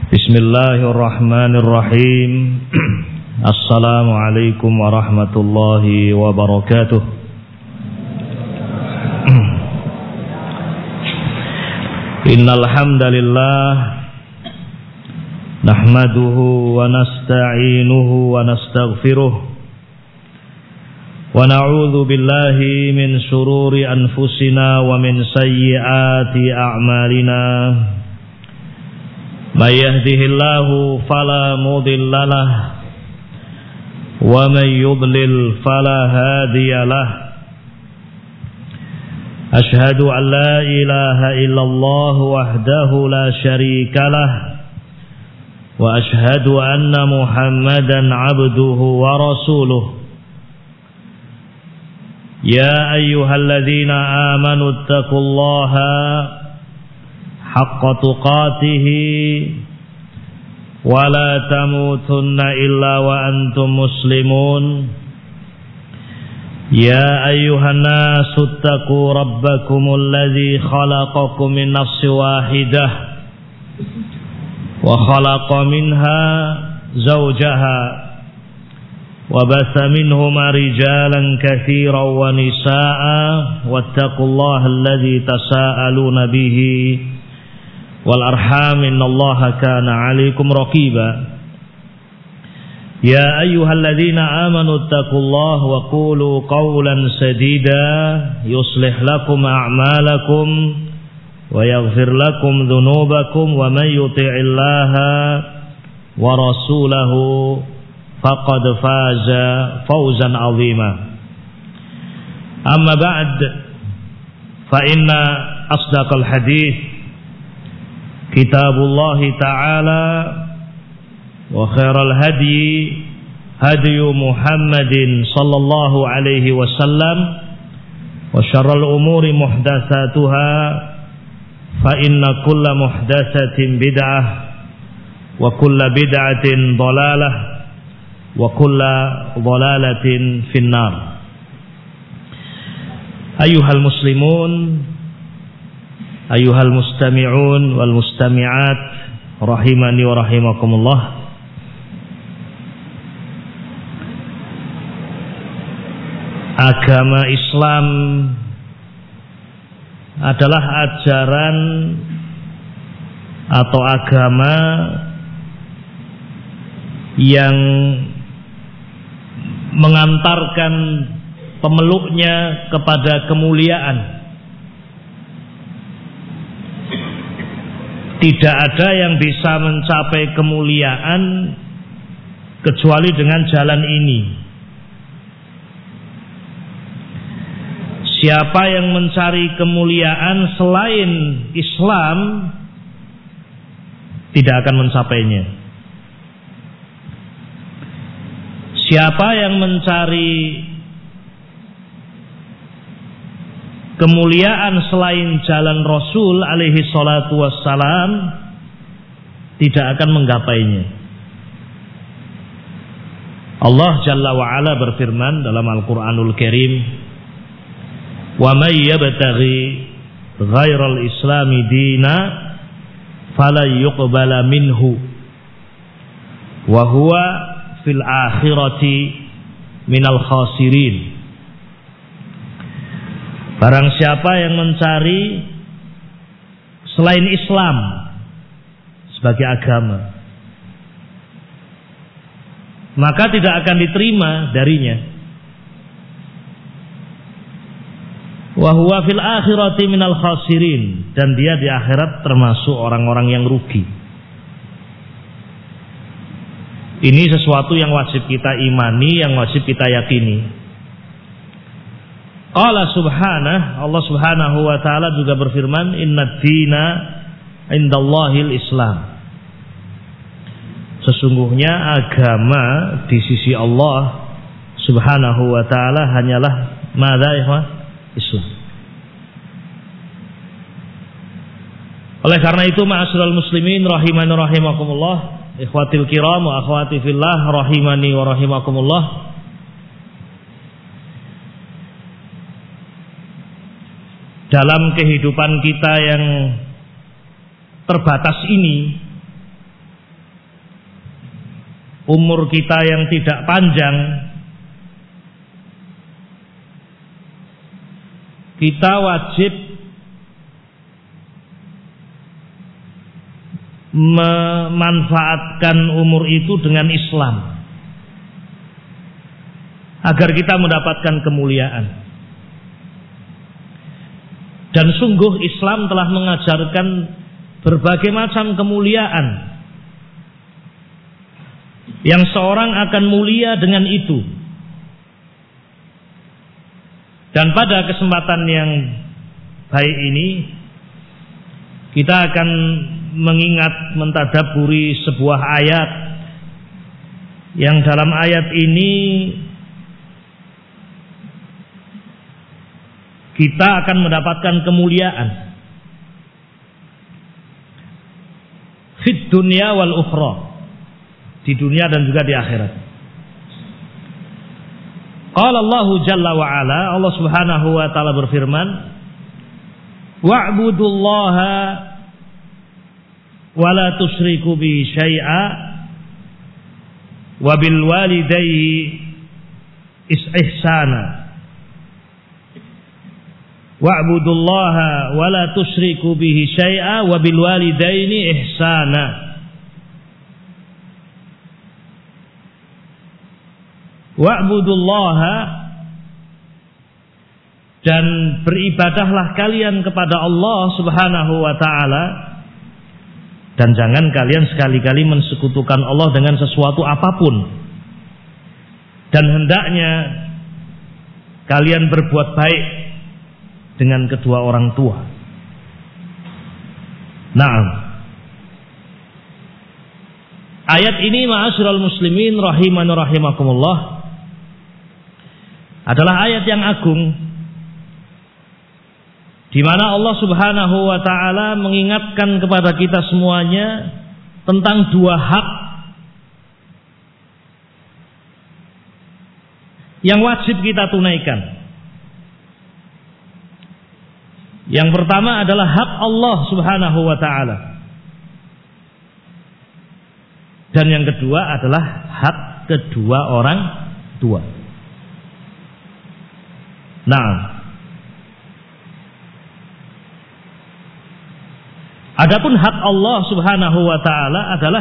Bismillahirrahmanirrahim. Assalamualaikum warahmatullahi wabarakatuh. Innal hamdalillah nahmaduhu wa nasta'inuhu wa nastaghfiruh wa na'udzu billahi min shururi anfusina wa min sayyiati a'malina. May yahdihillahu fala mudilla lahu wa may yudlil fala hadiya lahu. Ashhadu an la ilaha illallah wahdahu la syarika lahu wa ashhadu anna Muhammadan abduhu wa rasuluh. Ya ayyuhalladzina amanu taqullaha haqqa tuqatihi wa la tamutunna illa wa antum muslimun. Ya ayyuhan nasu taqu rabbakumul ladzi khalaqakum min nafsin wahidah wa khalaqa minha zawjaha wa batha minhuma rijalan katsiran wa nisaa'a wattaqullaha alladzi tasaaluna bihi wal arham innallaha kana 'alaikum raqiba. Ya ayyuhalladzina amanu taqullaha wa qulu qawlan sadida yuslih lakum a'malakum wa yaghfir lakum dhunubakum wa may yuti'illaha wa rasulahu faqad faza fawzan 'azima. Amma ba'd, fa inna asdaqal hadits Kitabullah Ta'ala wa khairal hadi hadiyu Muhammadin sallallahu alaihi wasallam wa syarrul umuri muhdatsatuha fa inna kulla muhdatsatin bid'ah wa kulla bid'atin dhalalah wa kulla dhalalatin finnar. Ayyuhal muslimun, ayyuhal mustami'un wal mustami'at rahimani wa rahimakumullah. Agama Islam adalah ajaran atau agama yang mengantarkan pemeluknya kepada kemuliaan. Tidak ada yang bisa mencapai kemuliaan kecuali dengan jalan ini. Siapa yang mencari kemuliaan selain Islam tidak akan mencapainya. Siapa yang mencari kemuliaan selain jalan Rasul alaihi salatu wassalam tidak akan menggapainya. Allah Jalla wa'ala berfirman dalam Al-Quranul Karim, wa may yabtaghi ghairal islami dina fala yuqbala minhu wa huwa fil akhirati minal khasirin. Barang siapa yang mencari selain Islam sebagai agama, maka tidak akan diterima darinya. Wa huwa fil akhirati minal khasirin, dan dia di akhirat termasuk orang-orang yang rugi. Ini sesuatu yang wajib kita imani, yang wajib kita yakini. Allah subhanahu wa ta'ala juga berfirman, innad dina indallahil Islam. Sesungguhnya agama di sisi Allah subhanahu wa ta'ala hanyalah Islam. Oleh karena itu, ma'asyiral muslimin rahimani rahimakumullah, ikhwatil kiram wa akhwati fillah rahimani wa rahimakumullah. Dalam kehidupan kita yang terbatas ini, umur kita yang tidak panjang, kita wajib memanfaatkan umur itu dengan Islam agar kita mendapatkan kemuliaan. Dan sungguh Islam telah mengajarkan berbagai macam kemuliaan yang seorang akan mulia dengan itu. Dan pada kesempatan yang baik ini kita akan mengingat, mentadabburi sebuah ayat yang dalam ayat ini kita akan mendapatkan kemuliaan fid dunya wal ukhra, di dunia dan juga di akhirat. Qala Allahu jalla wa ala, Allah Subhanahu wa taala berfirman, wa'budullaha wa la tusyriku bihi syai'a wa bil walidayni ihsana. Wa'budullaha wa la tusyriku bihi syai'a wa bil walidaini ihsana. Wa'budullaha, dan beribadahlah kalian kepada Allah Subhanahu wa taala, dan jangan kalian sekali-kali mensekutukan Allah dengan sesuatu apapun. Dan hendaknya kalian berbuat baik dengan kedua orang tua. Naam. Ayat ini ma'asyiral muslimin rahimani rahimakumullah adalah ayat yang agung di mana Allah Subhanahu wa taala mengingatkan kepada kita semuanya tentang dua hak yang wajib kita tunaikan. Yang pertama adalah hak Allah Subhanahu wa taala. Dan yang kedua adalah hak kedua orang tua. Nah, adapun hak Allah Subhanahu wa taala adalah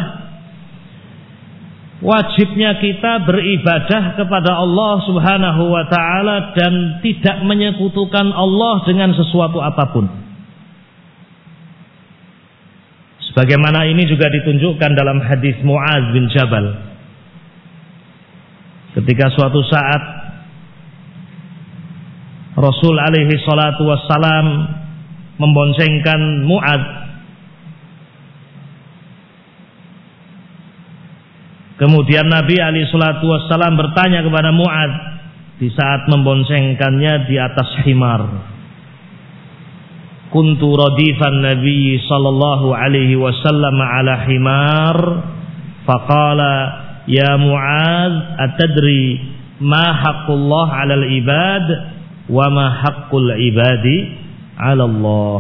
wajibnya kita beribadah kepada Allah Subhanahu wa taala dan tidak menyekutukan Allah dengan sesuatu apapun. Sebagaimana ini juga ditunjukkan dalam hadis Mu'adz bin Jabal. Ketika suatu saat Rasul alaihi salatu wassalam memboncengkan Mu'adz, kemudian Nabi alaihi salatu wassalam bertanya kepada Mu'adz di saat memboncengkannya di atas himar. Kuntu radifan Nabi sallallahu alaihi wasallam ala himar, faqala ya Mu'adz atadri ma haqqullah 'alal ibad wa ma haqqul ibadi 'ala Allah.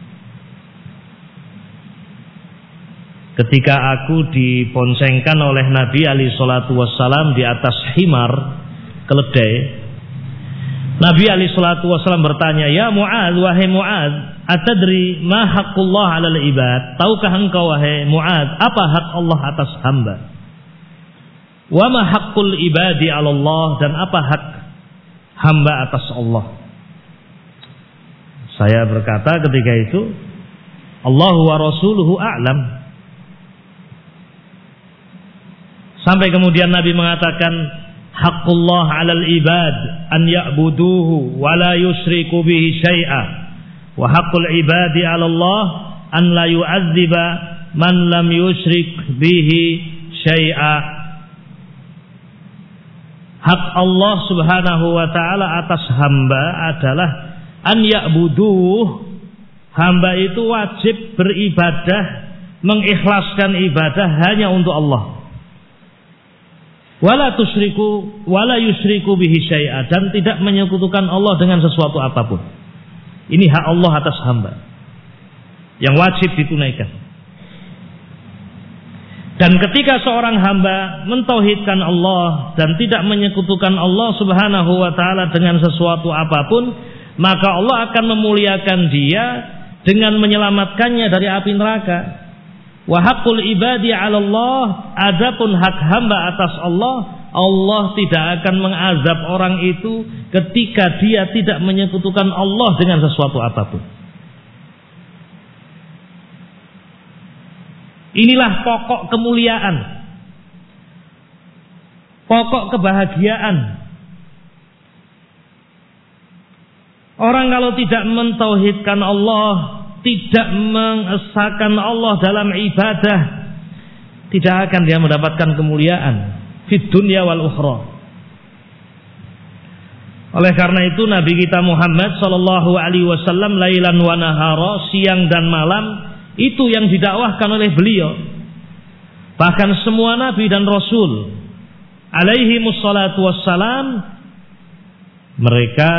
Ketika aku diboncengkan oleh Nabi alaihi salatu wassalam di atas himar, keledai, Nabi alaihi salatu wassalam bertanya, ya Mu'adz, wahai Mu'adz, atadri ma haqqullah 'alal ibad? Tahukah engkau wahai Mu'adz apa hak Allah atas hamba? Wa ma haqqul ibadi 'ala Allah, dan apa hak hamba atas Allah? Saya berkata ketika itu, Allahu wa rasuluhu a'lam. Sampai kemudian Nabi mengatakan, haqqullah 'alal ibad an ya'buduhu wa la yusyriku bihi syai'a, wa haqqul ibadi 'ala Allah an la yu'adziba man lam yusyrik bihi syai'a. Hak Allah Subhanahu wa taala atas hamba adalah an ya'buduh, hamba itu wajib beribadah, mengikhlaskan ibadah hanya untuk Allah. Wala tusyriku wala yusyriku bihi syai'a, dan tidak menyekutukan Allah dengan sesuatu apapun. Ini hak Allah atas hamba yang wajib ditunaikan. Dan ketika seorang hamba mentauhidkan Allah dan tidak menyekutukan Allah Subhanahu wa taala dengan sesuatu apapun, maka Allah akan memuliakan dia dengan menyelamatkannya dari api neraka. Wa haqqul ibadi 'ala Allah, adapun hak hamba atas Allah, Allah tidak akan mengazab orang itu ketika dia tidak menyekutukan Allah dengan sesuatu apapun. Inilah pokok kemuliaan, pokok kebahagiaan. Orang kalau tidak mentauhidkan Allah, tidak mengesahkan Allah dalam ibadah, tidak akan dia mendapatkan kemuliaan fid dunya wal ukhra. Oleh karena itu Nabi kita Muhammad sallallahu alaihi wasallam lailan wa nahara, siang dan malam, itu yang didakwahkan oleh beliau. Bahkan semua nabi dan rasul alaihi mussalatu wassalam, mereka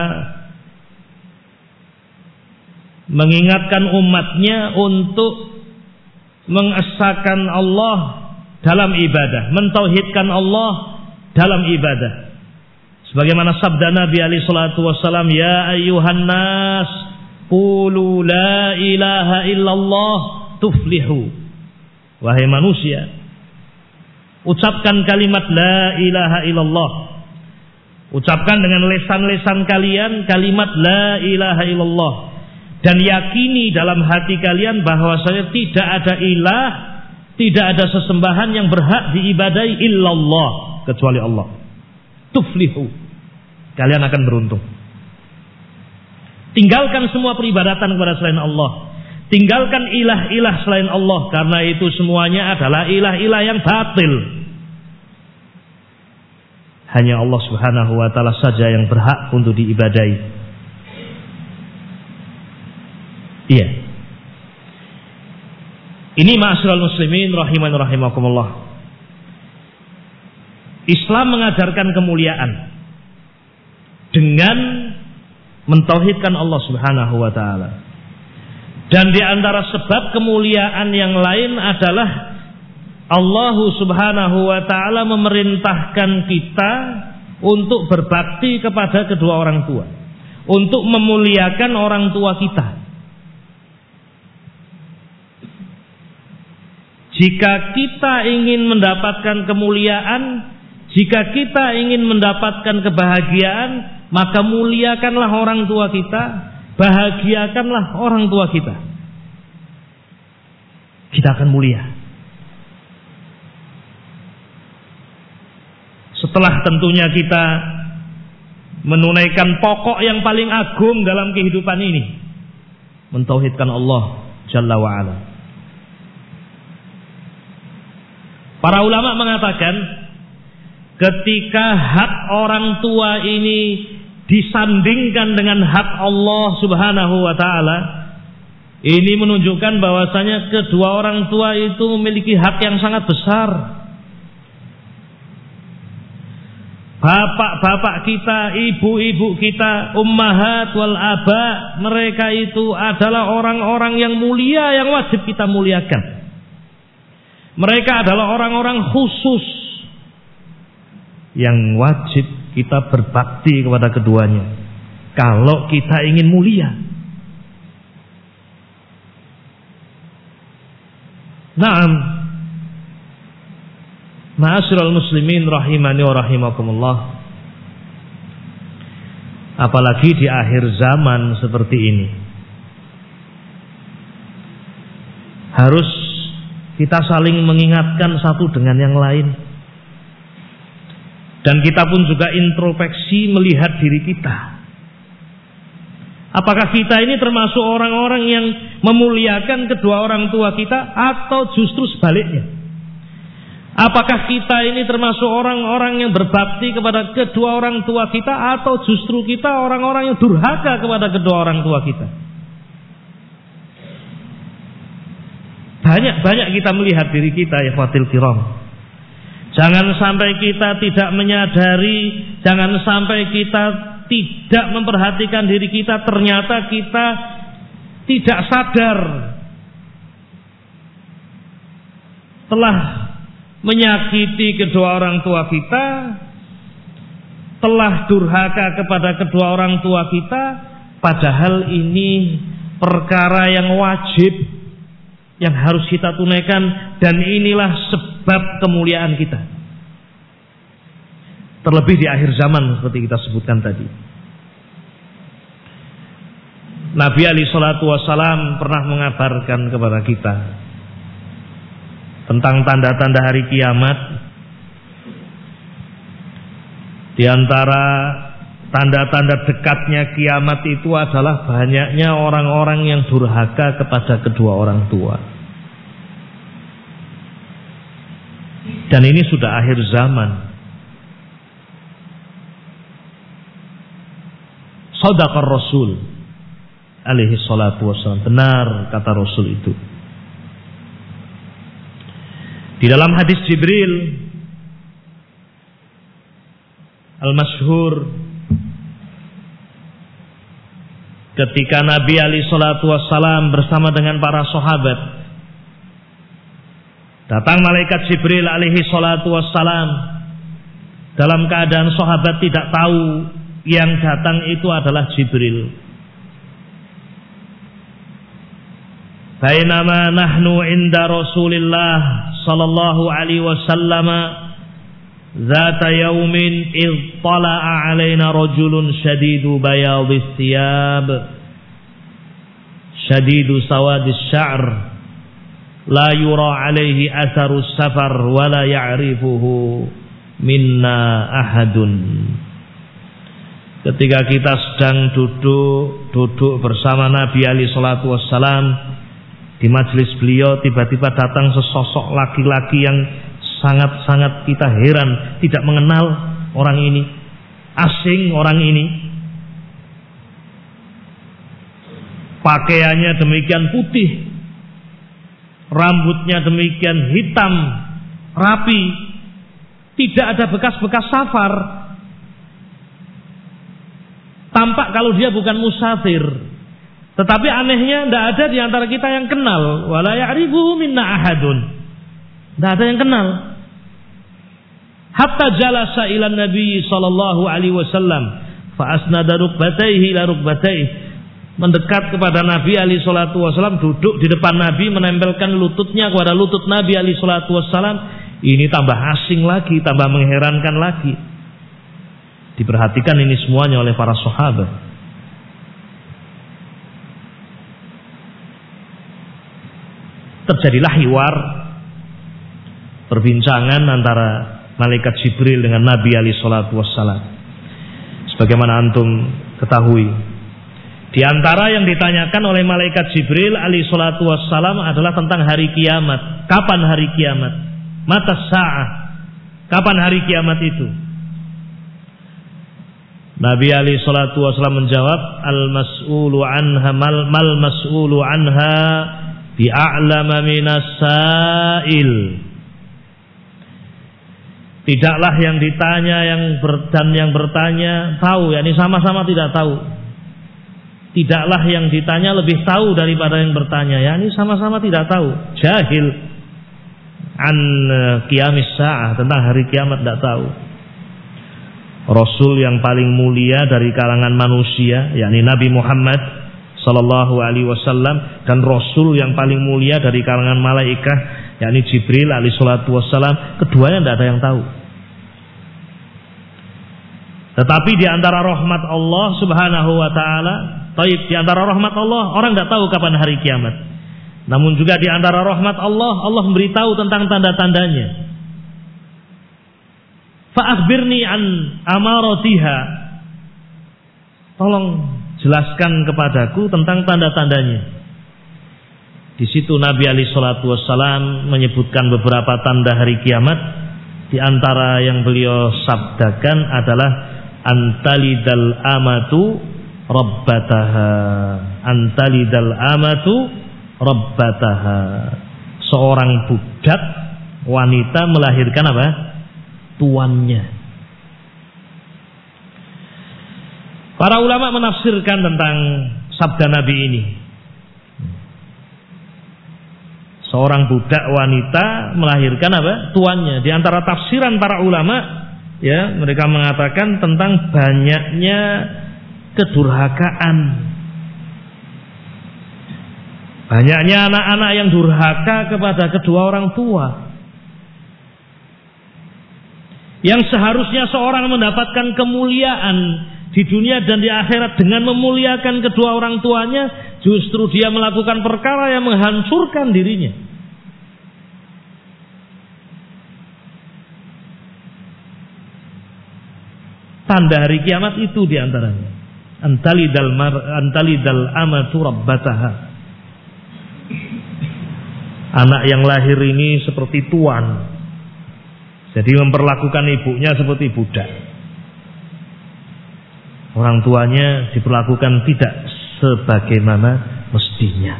mengingatkan umatnya untuk mengesahkan Allah dalam ibadah, mentauhidkan Allah dalam ibadah. Sebagaimana sabda Nabi alaihi salatu wassalam, ya ayyuhan nas qulu la ilaha illallah tuflihu. Wahai manusia, ucapkan kalimat la ilaha illallah. Ucapkan dengan lesan-lesan kalian kalimat la ilaha illallah, dan yakini dalam hati kalian bahwasanya tidak ada ilah, tidak ada sesembahan yang berhak diibadahi illallah kecuali Allah. Tuflihu, kalian akan beruntung. Tinggalkan semua peribadatan kepada selain Allah. Tinggalkan ilah-ilah selain Allah, karena itu semuanya adalah ilah-ilah yang batil. Hanya Allah Subhanahu wa taala saja yang berhak untuk diibadahi. Iya. Ini ma'asyiral muslimin rahiman rahimakumullah. Islam mengajarkan kemuliaan dengan mentauhidkan Allah Subhanahu wa taala. Dan di antara sebab kemuliaan yang lain adalah Allah Subhanahu wa taala memerintahkan kita untuk berbakti kepada kedua orang tua, untuk memuliakan orang tua kita. Jika kita ingin mendapatkan kemuliaan, jika kita ingin mendapatkan kebahagiaan, maka muliakanlah orang tua kita, bahagiakanlah orang tua kita. Kita akan mulia. Setelah tentunya kita menunaikan pokok yang paling agung dalam kehidupan ini, mentauhidkan Allah Jalla wa'ala. Para ulama mengatakan, ketika hak orang tua ini disandingkan dengan hak Allah Subhanahu wa taala, ini menunjukkan bahwasanya kedua orang tua itu memiliki hak yang sangat besar. Bapak-bapak kita, ibu-ibu kita, ummahat wal aba, mereka itu adalah orang-orang yang mulia yang wajib kita muliakan. Mereka adalah orang-orang khusus yang wajib kita berbakti kepada keduanya kalau kita ingin mulia. Naam, ma'asyiral muslimin rahimani wa rahimakumullah. Apalagi di akhir zaman seperti ini, harus kita saling mengingatkan satu dengan yang lain. Dan kita pun juga introspeksi melihat diri kita. Apakah kita ini termasuk orang-orang yang memuliakan kedua orang tua kita, atau justru sebaliknya? Apakah kita ini termasuk orang-orang yang berbakti kepada kedua orang tua kita, atau justru kita orang-orang yang durhaka kepada kedua orang tua kita? Banyak-banyak kita melihat diri kita, ya ikhwatil kiram. Jangan sampai kita tidak menyadari, jangan sampai kita tidak memperhatikan diri kita, ternyata kita tidak sadar telah menyakiti kedua orang tua kita, telah durhaka kepada kedua orang tua kita, padahal ini perkara yang wajib yang harus kita tunaikan, dan inilah sebab kemuliaan kita. Terlebih di akhir zaman seperti kita sebutkan tadi. Nabi alaihi salatu wassalam pernah mengabarkan kepada kita tentang tanda-tanda hari kiamat. Di antara tanda-tanda dekatnya kiamat itu adalah banyaknya orang-orang yang durhaka kepada kedua orang tua. Dan ini sudah akhir zaman. Shadaqar Rasul alaihi salatu wassalam. Benar kata Rasul itu. Di dalam hadis Jibril al-masyhur, ketika Nabi alaihi salatu wassalam bersama dengan para sahabat, datang malaikat Jibril alaihi salatu wassalam dalam keadaan sahabat tidak tahu yang datang itu adalah Jibril. Bainama nahnu inda Rasulillah sallallahu alaihi wasallam zata yaumin idh tala'a alaina rajulun shadidu bayadis thiyab shadidu sawadis sya'r la yura alaihi atharus safar wa la ya'rifuhu minna ahadun. Ketika kita sedang duduk bersama Nabi alaihi salatu wassalam di majelis beliau, tiba-tiba datang sesosok laki-laki yang sangat-sangat kita heran, tidak mengenal orang ini, asing orang ini. Pakaiannya demikian putih, rambutnya demikian hitam, rapi, tidak ada bekas-bekas safar. Tampak kalau dia bukan musafir. Tetapi anehnya tidak ada di antara kita yang kenal. Wala ya'rifuhu minna ahadun. Tidak ada yang kenal. Hatta jalasa ila Nabi sallallahu alaihi wasallam fa asnada rukbatayhi ila rukbatayhi. Mendekat kepada Nabi alaihi salatu wasallam, duduk di depan Nabi, menempelkan lututnya kepada lutut Nabi alaihi salatu wasallam. Ini tambah asing lagi, tambah mengherankan lagi. Diperhatikan ini semuanya oleh para sahabat. Terjadilah hiwar, perbincangan antara malaikat Jibril dengan Nabi alaihi salatu wassalam. Sebagaimana antum ketahui, di antara yang ditanyakan oleh malaikat Jibril alaihi salatu wassalam adalah tentang hari kiamat. Kapan hari kiamat? Mata sa'ah. Kapan hari kiamat itu? Nabi alaihi salatu wassalam menjawab, al-mas'ulu anha mal mas'ulu anha bi'a'lama minas sa'il. Tidaklah yang ditanya dan yang bertanya tahu, yakni sama-sama tidak tahu. Tidaklah yang ditanya lebih tahu daripada yang bertanya, yakni sama-sama tidak tahu. Jahil an qiyamis sa'ah, tentang hari kiamat tidak tahu. Rasul yang paling mulia dari kalangan manusia, yakni Nabi Muhammad sallallahu alaihi wasallam, dan Rasul yang paling mulia dari kalangan malaikat, yakni Jibril alaihi salatu wassalam, keduanya tidak ada yang tahu. Tetapi di antara rahmat Allah subhanahu wa ta'ala, di antara rahmat Allah, orang tidak tahu kapan hari kiamat. Namun juga di antara rahmat Allah, Allah memberitahu tentang tanda-tandanya. Fa'akhbirni an amaratiha. Tolong jelaskan kepadaku tentang tanda-tandanya. Di situ Nabi alaihi salatu wassalam menyebutkan beberapa tanda hari kiamat. Di antara yang beliau sabdakan adalah antalidal amatu rabbataha. Antalidal amatu rabbataha. Seorang budak wanita melahirkan apa? Tuannya. Para ulama menafsirkan tentang sabda Nabi ini. Seorang budak wanita melahirkan apa? Tuannya. Di antara tafsiran para ulama, ya, mereka mengatakan tentang banyaknya kedurhakaan. Banyaknya anak-anak yang durhaka kepada kedua orang tua. Yang seharusnya seorang mendapatkan kemuliaan di dunia dan di akhirat dengan memuliakan kedua orang tuanya, justru dia melakukan perkara yang menghancurkan dirinya. Tanda hari kiamat itu diantaranya. Antalidal amatu rabbataha. Anak yang lahir ini seperti tuan. Jadi memperlakukan ibunya seperti budak. Orang tuanya diperlakukan tidak sebagaimana mestinya.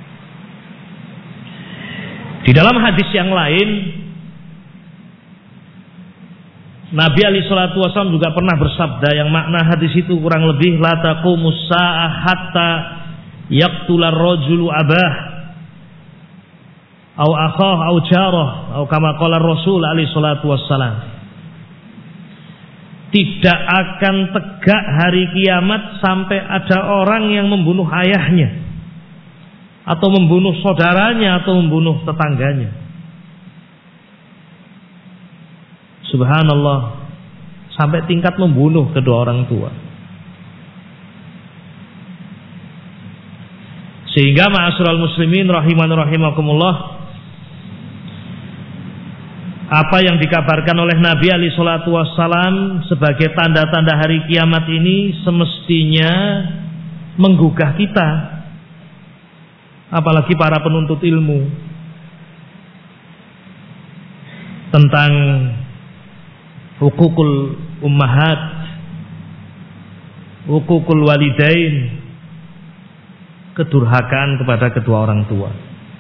Di dalam hadis yang lain, Nabi alaihi salatu wasallam juga pernah bersabda yang makna hadis itu kurang lebih la taqumus saa'ah hatta yaqtular rajulu abah au akhah au jarah au kama qala Rasul alaihi salatu wassalam. Tidak akan tegak hari kiamat sampai ada orang yang membunuh ayahnya, atau membunuh saudaranya, atau membunuh tetangganya. Subhanallah, sampai tingkat membunuh kedua orang tua. Sehingga ma'asyiral muslimin rahiman rahimakumullah, apa yang dikabarkan oleh Nabi alaihi salatu wassalam sebagai tanda-tanda hari kiamat ini semestinya menggugah kita, apalagi para penuntut ilmu, tentang hukukul ummahat, hukukul walidain, kedurhakaan kepada kedua orang tua.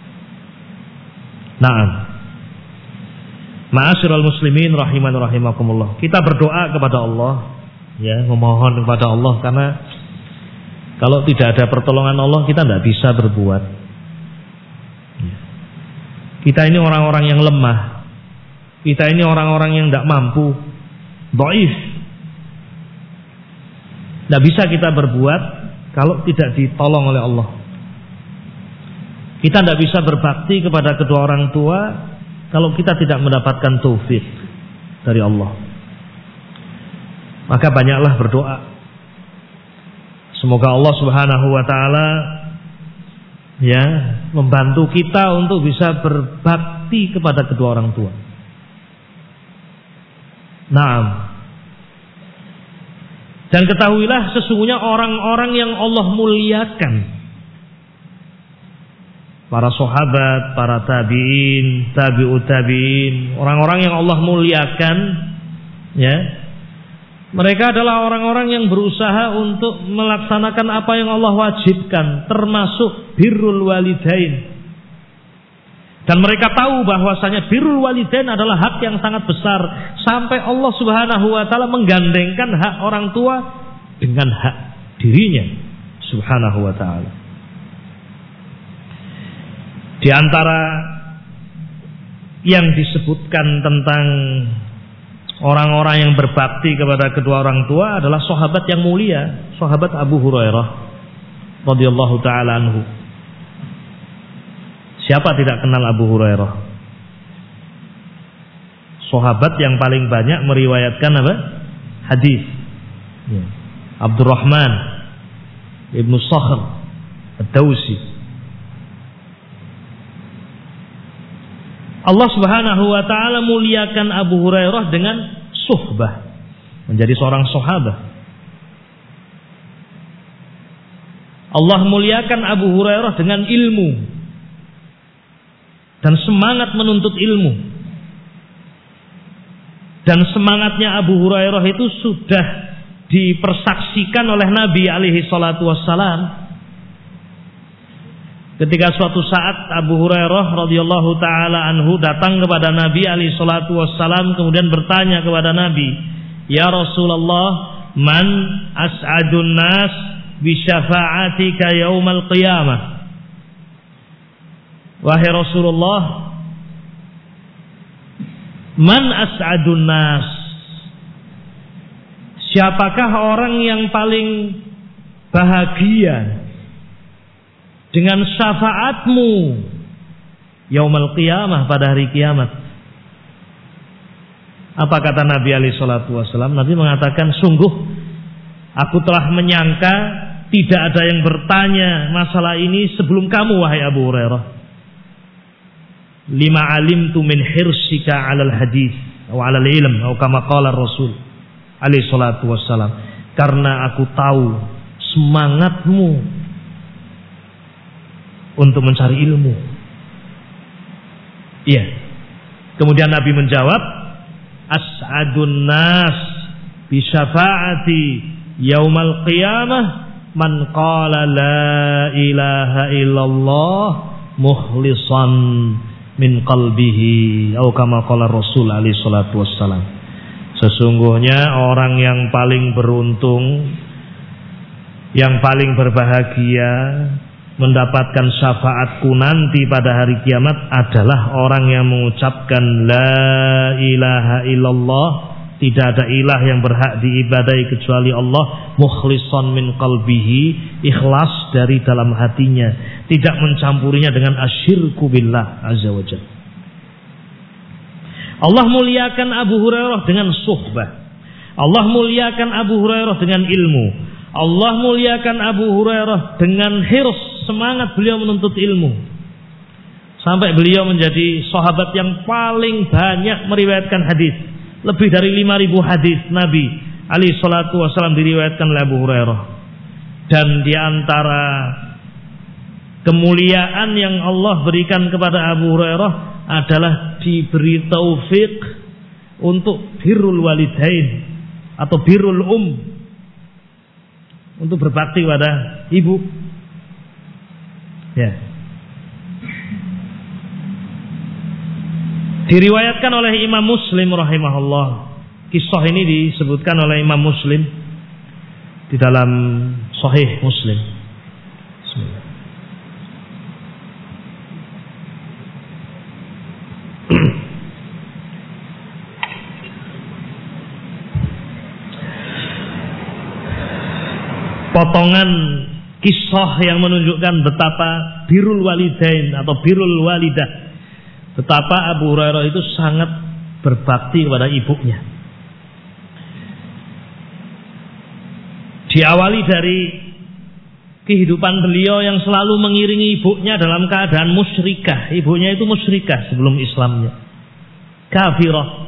Naam. Ma'asyiral muslimin rahiman rahimakumullah. Kita berdoa kepada Allah, ya, memohon kepada Allah, karena kalau tidak ada pertolongan Allah kita tidak bisa berbuat. Kita ini orang-orang yang lemah. Kita ini orang-orang yang tidak mampu, dhaif. Tidak bisa kita berbuat kalau tidak ditolong oleh Allah. Kita tidak bisa berbakti kepada kedua orang tua kalau kita tidak mendapatkan taufik dari Allah. Maka banyaklah berdoa. Semoga Allah Subhanahu wa taala, ya, membantu kita untuk bisa berbakti kepada kedua orang tua. Naam. Dan ketahuilah sesungguhnya orang-orang yang Allah muliakan, para sahabat, para tabi'in, tabi'ut tabi'in, orang-orang yang Allah muliakan, ya, mereka adalah orang-orang yang berusaha untuk melaksanakan apa yang Allah wajibkan, termasuk birrul walidain. Dan mereka tahu bahwasanya birrul walidain adalah hak yang sangat besar, sampai Allah Subhanahu wa taala menggandengkan hak orang tua dengan hak dirinya Subhanahu wa taala. Di antara yang disebutkan tentang orang-orang yang berbakti kepada kedua orang tua adalah sahabat yang mulia, sahabat Abu Hurairah radhiyallahu taala anhu. Siapa tidak kenal Abu Hurairah? Sahabat yang paling banyak meriwayatkan apa? Hadis. Ya. Abdurrahman Ibnu Sakhr Ad-Dawsi. Allah Subhanahu wa taala muliakan Abu Hurairah dengan suhbah, menjadi seorang sahabat. Allah muliakan Abu Hurairah dengan ilmu dan semangat menuntut ilmu. Dan semangatnya Abu Hurairah itu sudah dipersaksikan oleh Nabi alaihi salatu wassalam. Ketika suatu saat Abu Hurairah radhiyallahu taala anhu datang kepada Nabi alaihi salatu wassalam, kemudian bertanya kepada Nabi, "Ya Rasulullah, man as'adun nas bi syafa'atika yaumal qiyamah?" wahai Rasulullah, man as'adun nas? Siapakah orang yang paling bahagia dengan syafaatmu yaumul qiyamah, pada hari kiamat? Apa kata Nabi alaihi salatu wasallam? Nabi mengatakan, sungguh aku telah menyangka tidak ada yang bertanya masalah ini sebelum kamu, wahai Abu Hurairah. Lima alimtu min hirsika 'alal hadis atau 'alal ilm, atau kama qala Rasul alaihi salatu wassalam. Karena aku tahu semangatmu untuk mencari ilmu. Iya. Kemudian Nabi menjawab, as'adun nas bi syafaati yaumal qiyamah man qala la ilaha illallah mukhlishan min qalbihi, atau kama qala Rasul alaihi salatu wassalam. Sesungguhnya orang yang paling beruntung, yang paling berbahagia mendapatkan syafaatku nanti pada hari kiamat adalah orang yang mengucapkan la ilaha illallah, tidak ada ilah yang berhak diibadahi kecuali Allah, mukhlishan min qalbihi, ikhlas dari dalam hatinya, tidak mencampurinya dengan asyirku billah azza wa jalla. Allah muliakan Abu Hurairah dengan suhbah. Allah muliakan Abu Hurairah dengan ilmu. Allah muliakan Abu Hurairah dengan hirs, semangat beliau menuntut ilmu. Sampai beliau menjadi sahabat yang paling banyak meriwayatkan hadis. Lebih dari 5.000 hadis Nabi alaihi salatu wasallam diriwayatkan oleh Abu Hurairah. Dan di antara kemuliaan yang Allah berikan kepada Abu Hurairah adalah diberi taufik untuk birrul walidain atau birrul untuk berbakti pada ibu. Ya. Diriwayatkan oleh Imam Muslim rahimahullah. Kisah ini disebutkan oleh Imam Muslim di dalam Sahih Muslim. Bismillah. Potongan kisah yang menunjukkan betapa birrul walidain atau birrul walidah, betapa Abu Hurairah itu sangat berbakti kepada ibunya. Diawali dari kehidupan beliau yang selalu mengiringi ibunya dalam keadaan musyrikah. Ibunya itu musyrikah sebelum Islamnya, kafirah.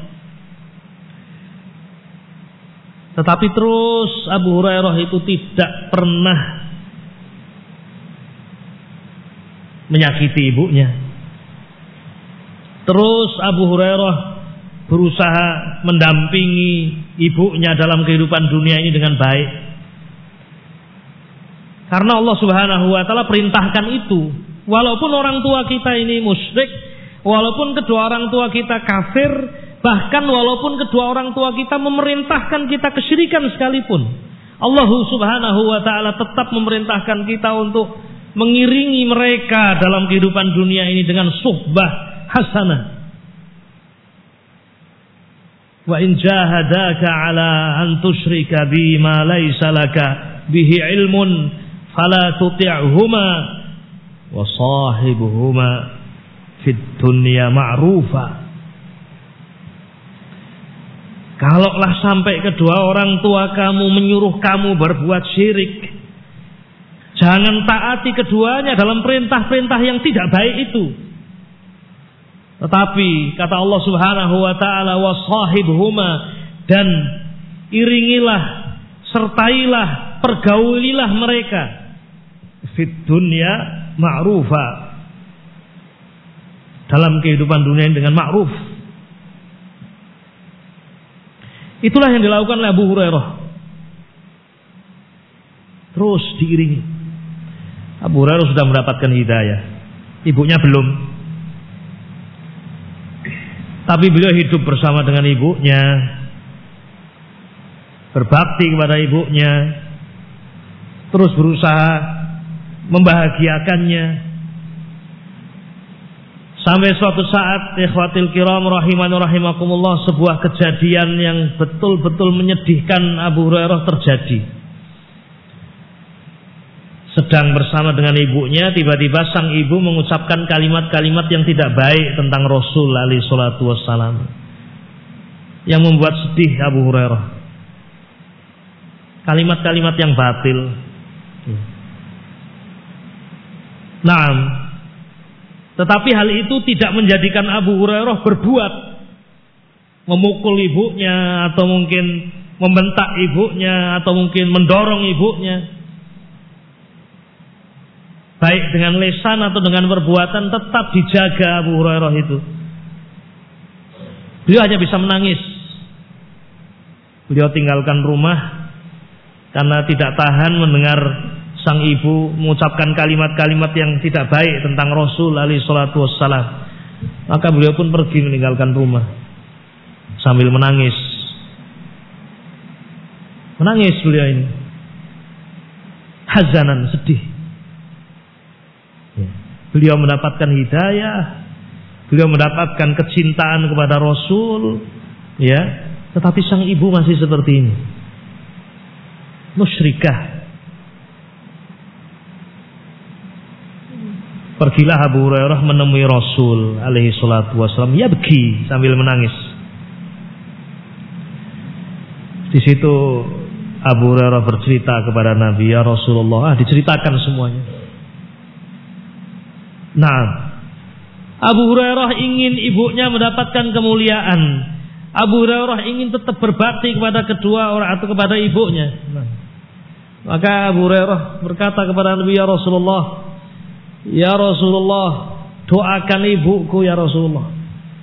Tetapi terus Abu Hurairah itu tidak pernah menyakiti ibunya. Terus Abu Hurairah berusaha mendampingi ibunya dalam kehidupan dunia ini dengan baik. Karena Allah Subhanahu wa taala perintahkan itu. Walaupun orang tua kita ini musyrik, walaupun kedua orang tua kita kafir, bahkan walaupun kedua orang tua kita memerintahkan kita kesyirikan sekalipun, Allah Subhanahu wa taala tetap memerintahkan kita untuk mengiringi mereka dalam kehidupan dunia ini dengan suhbah hasanah. Wa in jahadaka ala an tusyrika bima laysa laka bihi ilmun fala tuti'huma wa sahibuhuma fid dunya ma'rufa. Kalaulah sampai kedua orang tua kamu menyuruh kamu berbuat syirik, jangan taati keduanya dalam perintah-perintah yang tidak baik itu. Tetapi kata Allah Subhanahu wa taala, wasahibhuma, dan iringilah, sertailah, pergaulilah mereka fid dunya ma'rufa, dalam kehidupan dunia ini dengan ma'ruf. Itulah yang dilakukan oleh Abu Hurairah. Terus diiringi. Abu Hurairah sudah mendapatkan hidayah, ibunya belum. Tapi beliau hidup bersama dengan ibunya, berbakti kepada ibunya, terus berusaha membahagiakannya. Sampai suatu saat, ikhwatil kiram rahimani rahimakumullah, sebuah kejadian yang betul-betul menyedihkan Abu Hurairah terjadi. Sedang bersama dengan ibunya, tiba-tiba sang ibu mengucapkan kalimat-kalimat yang tidak baik tentang Rasul alaihi salatu wassalam, yang membuat sedih Abu Hurairah. Kalimat-kalimat yang batil. Naam. Tetapi hal itu tidak menjadikan Abu Hurairah berbuat memukul ibunya, atau mungkin membentak ibunya, atau mungkin mendorong ibunya, baik dengan lisan atau dengan perbuatan. Tetap dijaga Abu Hurairah itu. Beliau hanya bisa menangis. Beliau tinggalkan rumah karena tidak tahan mendengar sang ibu mengucapkan kalimat-kalimat yang tidak baik tentang Rasul alaihi salatu wassalam. Maka beliau pun pergi meninggalkan rumah sambil menangis. Menangis beliau ini, hazanan, sedih. Beliau mendapatkan hidayah, beliau mendapatkan kecintaan kepada Rasul, ya. Tetapi sang ibu masih seperti ini, musyrikah. Pergilah Abu Hurairah menemui Rasul alaihi salatu wassalam, yabki, sambil menangis. Di situ Abu Hurairah bercerita kepada Nabi, ya Rasulullah, diceritakan semuanya. Nah, Abu Hurairah ingin ibunya mendapatkan kemuliaan. Abu Hurairah ingin tetap berbakti kepada kedua orang atau kepada ibunya. Nah, maka Abu Hurairah berkata kepada Nabi, ya Rasulullah, ya Rasulullah, doakan ibuku ya Rasulullah.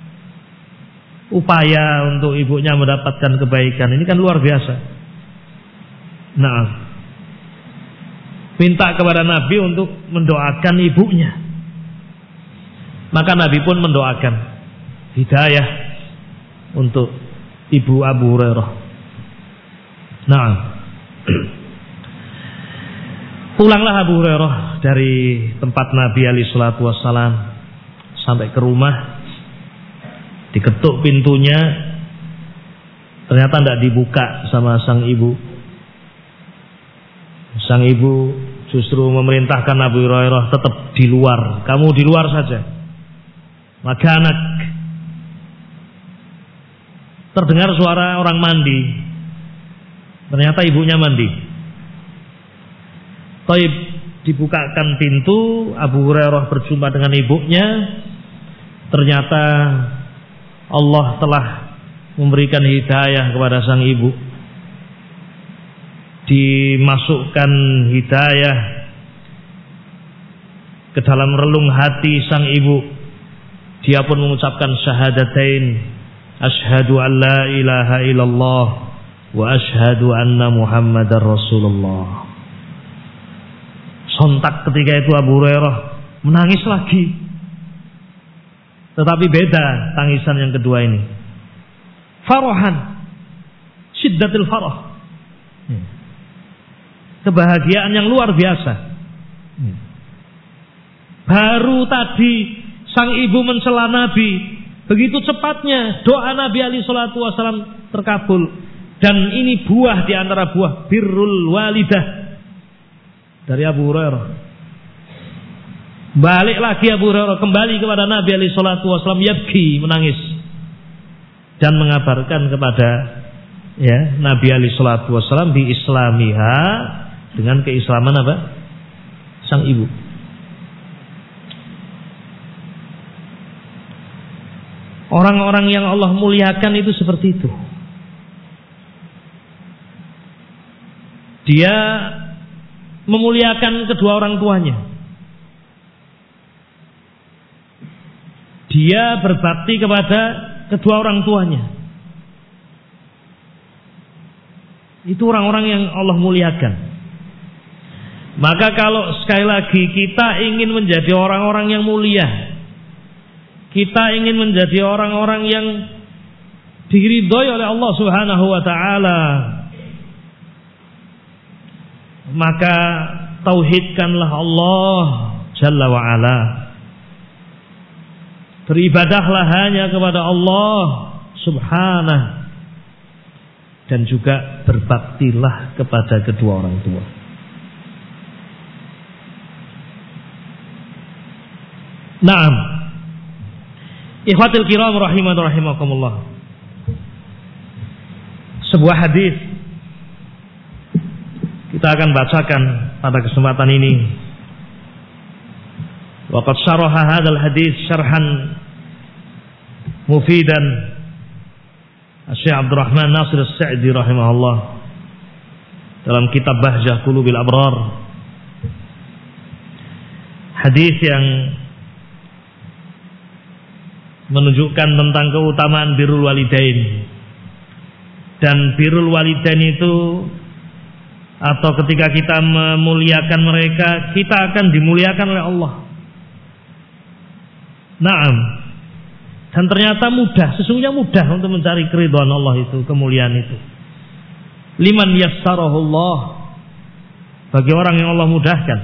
Upaya untuk ibunya mendapatkan kebaikan ini kan luar biasa. Nah, minta kepada Nabi untuk mendoakan ibunya. Maka Nabi pun mendoakan hidayah untuk ibu Abu Hurairah. Nah, pulanglah Abu Hurairah dari tempat Nabi alaihi salatu wassalam sampai ke rumah. Diketuk pintunya, ternyata tidak dibuka sama sang ibu. Sang ibu justru memerintahkan Abu Hurairah tetap di luar. Kamu di luar saja. Maka anak, terdengar suara orang mandi. Ternyata ibunya mandi. Taib, dibukakan pintu, Abu Hurairah berjumpa dengan ibunya. Ternyata Allah telah memberikan hidayah kepada sang ibu. Dimasukkan hidayah ke dalam relung hati sang ibu. Dia pun mengucapkan syahadatain, asyhadu an la ilaha illallah wa asyhadu anna Muhammadar Rasulullah. Sontak ketika itu Abu Hurairah menangis lagi. Tetapi beda tangisan yang kedua ini. Farahan, syiddatul farah. Kebahagiaan yang luar biasa. Baru tadi sang ibu mencela Nabi, begitu cepatnya doa Nabi alaihi salatu wasallam terkabul. Dan ini buah di antara buah birrul walidah dari Abu Hurairah. Balik lagi Abu Hurairah kembali kepada Nabi alaihi salatu wasallam, yabki, menangis, dan mengabarkan kepada Nabi alaihi salatu wasallam bi islamiha, dengan keislaman apa? Sang ibu. Orang-orang yang Allah muliakan itu seperti itu. Dia memuliakan kedua orang tuanya. Dia berbakti kepada kedua orang tuanya. Itu orang-orang yang Allah muliakan. Maka kalau sekali lagi kita ingin menjadi orang-orang yang mulia, kita ingin menjadi orang-orang yang diridhoi oleh Allah Subhanahu wa taala, maka tauhidkanlah Allah Jalla wa ala. beribadahlah hanya kepada Allah Subhanahu, dan juga berbaktilah kepada kedua orang tua. Naam. Ikhwatul kiram rahimani rahimakumullah. Sebuah hadis kita akan bacakan pada kesempatan ini. Wa qad syaraha hadzal hadis syarhan mufidan Syekh Abdurrahman Nasir As-Sa'di rahimahullah dalam kitab Bahjah Qulubil Abrar. Hadis yang menunjukkan tentang keutamaan birrul walidain. Dan birrul walidain itu, atau ketika kita memuliakan mereka, kita akan dimuliakan oleh Allah. Naam. Dan ternyata mudah, sesungguhnya mudah untuk mencari keridhaan Allah itu, kemuliaan itu. Liman yassarahullah, bagi orang yang Allah mudahkan.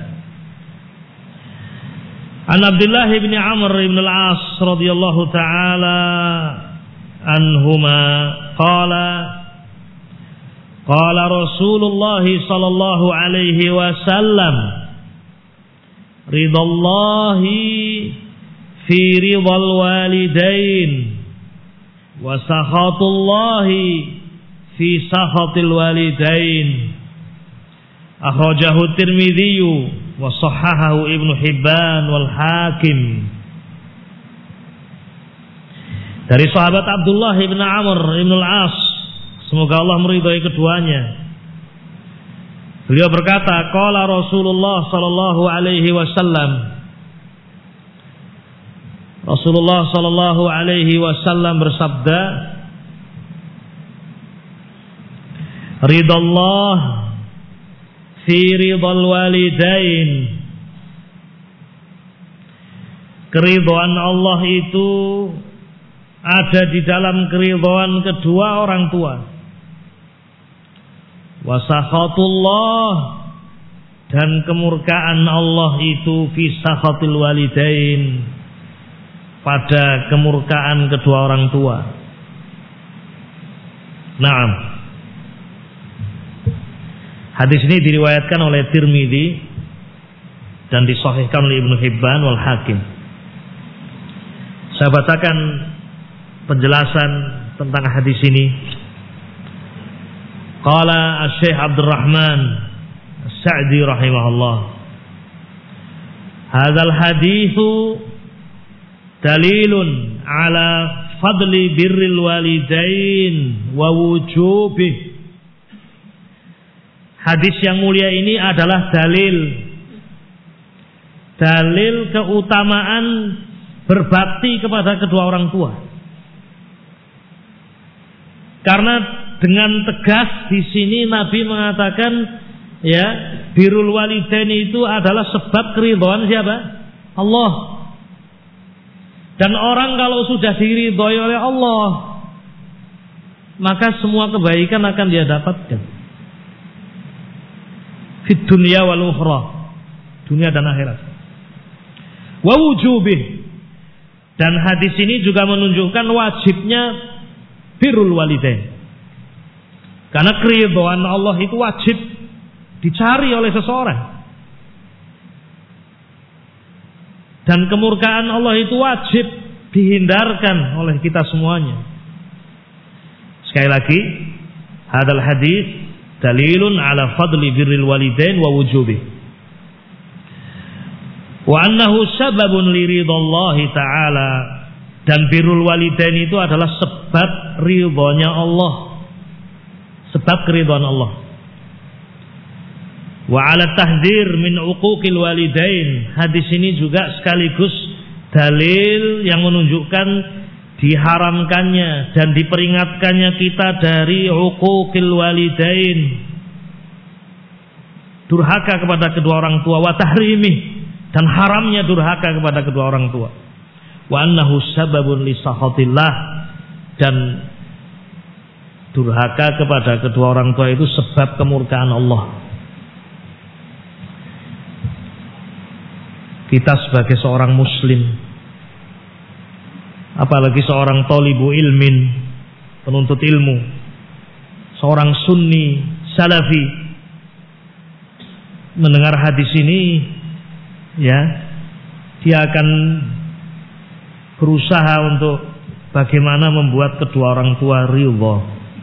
An Abdullah bin Amr bin Al-As radhiyallahu taala anhuma qala qala Rasulullah sallallahu alaihi wasallam ridallahi fi ridal walidain wa sakhatullahi fi sakhatil walidain. Akhrajahu Tirmidzi wa sahahahu Ibnu Hibban wal Hakim. Dari sahabat Abdullah bin Amr bin Al-As, semoga Allah meridhai keduanya. Beliau berkata, qala Rasulullah sallallahu alaihi wasallam. Rasulullah sallallahu alaihi wasallam bersabda, ridallah fi ridal walidain. Keridhaan Allah itu ada di dalam keridhaan kedua orang tua. Wa sakhatullah, dan kemurkaan Allah itu fi sakhatil walidain, pada kemurkaan kedua orang tua. Naam. Hadis ini diriwayatkan oleh Tirmidzi dan disahihkan oleh Ibnu Hibban wal Hakim. Saya bacakan penjelasan tentang hadis ini. Qala Asy-Syaikh Abdurrahman As-Sa'di rahimahullah, hadzal haditsu dalilun ala fadli birril walidain wa wujubih. Hadis yang mulia ini adalah dalil keutamaan berbakti kepada kedua orang tua. Karena dengan tegas di sini Nabi mengatakan, ya, birrul walidain itu adalah sebab keridhaan siapa? Allah. Dan orang kalau sudah diridhai oleh Allah, maka semua kebaikan akan dia dapatkan. Fid dunya wal ukhra, dunia dan akhirat. Wa wujubih, dan hadis ini juga menunjukkan wajibnya birrul walidain. Karena keridhaan Allah itu wajib dicari oleh seseorang. Dan kemurkaan Allah itu wajib dihindarkan oleh kita semuanya. Sekali lagi, hadzal hadis dalilun ala fadli birril walidain wa wujubih. Wa annahu sababun liridallahi ta'ala, dan birrul walidain itu adalah sebab ridhonya Allah, sebab keridhaan Allah. Wa ala tahdzir min uquqil walidain, hadis ini juga sekaligus dalil yang menunjukkan diharamkannya dan diperingatkannya kita dari uquqil walidain, durhaka kepada kedua orang tua, wa tahrimih, dan haramnya durhaka kepada kedua orang tua. Wa annahu sababun li sakhatillah, dan durhaka kepada kedua orang tua itu sebab kemurkaan Allah. Kita sebagai seorang muslim apalagi seorang thalibu ilmin, penuntut ilmu, seorang sunni salafi, mendengar hadis ini, ya, dia akan berusaha untuk bagaimana membuat kedua orang tua ridha.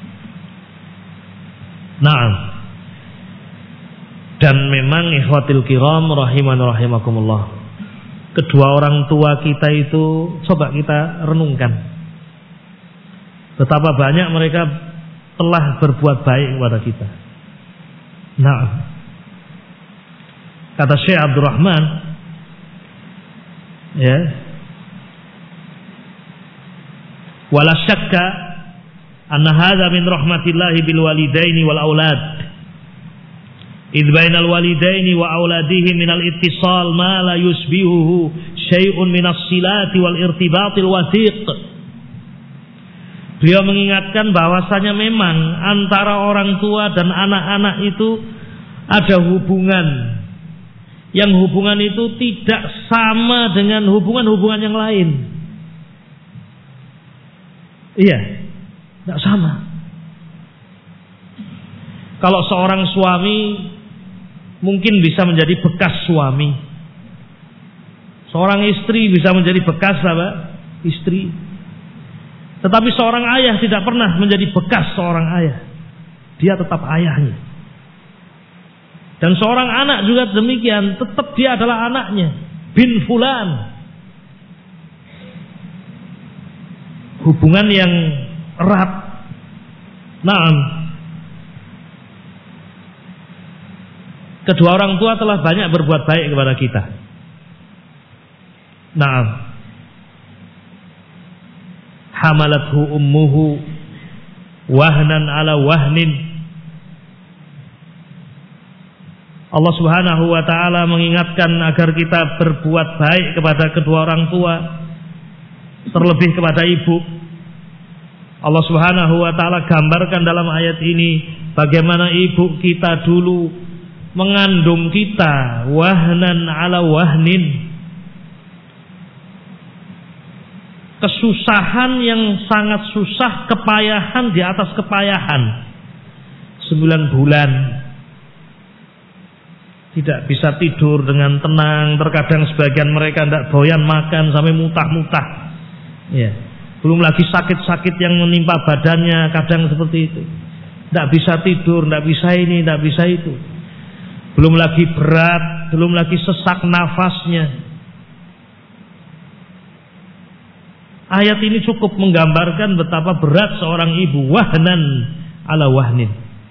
Naam. Dan memang ikhwatil kiram rahiman rahimakumullah, kedua orang tua kita itu coba kita renungkan betapa banyak mereka telah berbuat baik kepada kita. Nah, kata Syekh Abdurrahman, ya, wala syakka anna hadza min rahmatillahi bil walidaini wal aulad. إذ بين الوالدين وأولاده من الاتصال ما لا يشبهه شيء من الصلات والارتباط الوثيق. Beliau mengingatkan bahwasanya memang antara orang tua dan anak-anak itu ada hubungan, yang hubungan itu tidak sama dengan hubungan-hubungan yang lain. Iya, tidak sama. Kalau seorang suami mungkin bisa menjadi bekas suami, seorang istri bisa menjadi bekas apa? Istri. Tetapi seorang ayah tidak pernah menjadi bekas seorang ayah. Dia tetap ayahnya. Dan seorang anak juga demikian, tetap dia adalah anaknya. Bin fulan. Hubungan yang erat. Naam. Kedua orang tua telah banyak berbuat baik kepada kita. Naam. Hamalathu ummuhu wahnan ala wahnin. Allah Subhanahu wa taala mengingatkan agar kita berbuat baik kepada kedua orang tua, terlebih kepada ibu. Allah Subhanahu wa taala gambarkan dalam ayat ini bagaimana ibu kita dulu mengandung kita wahnan ala wahnin, kesusahan yang sangat susah, kepayahan di atas kepayahan, 9 bulan tidak bisa tidur dengan tenang, terkadang sebagian mereka tidak doyan makan sampai mutah-mutah, ya. Belum lagi sakit-sakit yang menimpa badannya, kadang seperti itu, tidak bisa tidur, tidak bisa ini, tidak bisa itu. Belum lagi berat, belum lagi sesak nafasnya. Ayat ini cukup menggambarkan betapa berat seorang ibu, wahnan ala wahnin.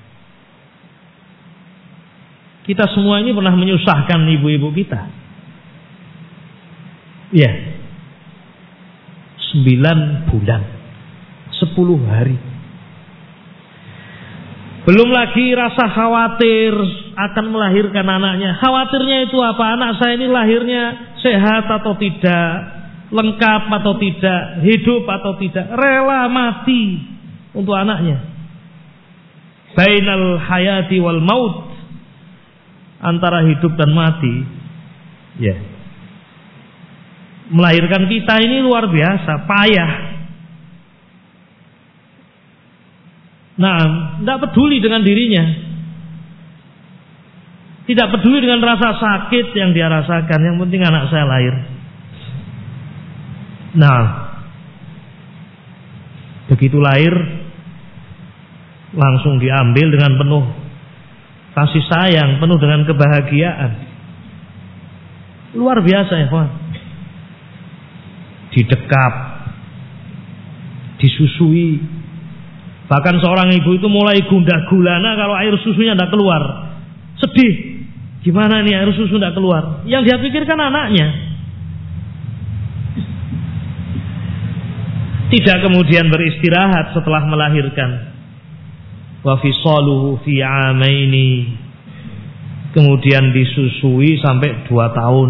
Kita semua ini pernah menyusahkan ibu-ibu kita. Ya. 9 bulan, 10 hari. Belum lagi rasa khawatir akan melahirkan anaknya. Khawatirnya itu apa? Anak saya ini lahirnya sehat atau tidak, lengkap atau tidak, hidup atau tidak, rela mati untuk anaknya. Bainal hayati wal maut, antara hidup dan mati. Ya. Melahirkan kita ini luar biasa, payah. Nah, tidak peduli dengan dirinya, tidak peduli dengan rasa sakit yang dia rasakan. Yang penting anak saya lahir. Nah, begitu lahir langsung diambil dengan penuh kasih sayang, penuh dengan kebahagiaan. Luar biasa ya kawan. Didekap, disusui. Bahkan seorang ibu itu mulai gundah gulana kalau air susunya tidak keluar. Sedih. Gimana nih air susu tidak keluar? Yang dia pikirkan anaknya. Tidak kemudian beristirahat setelah melahirkan. Wa fisaluhu fi 'amaini. Kemudian disusui sampai 2 tahun.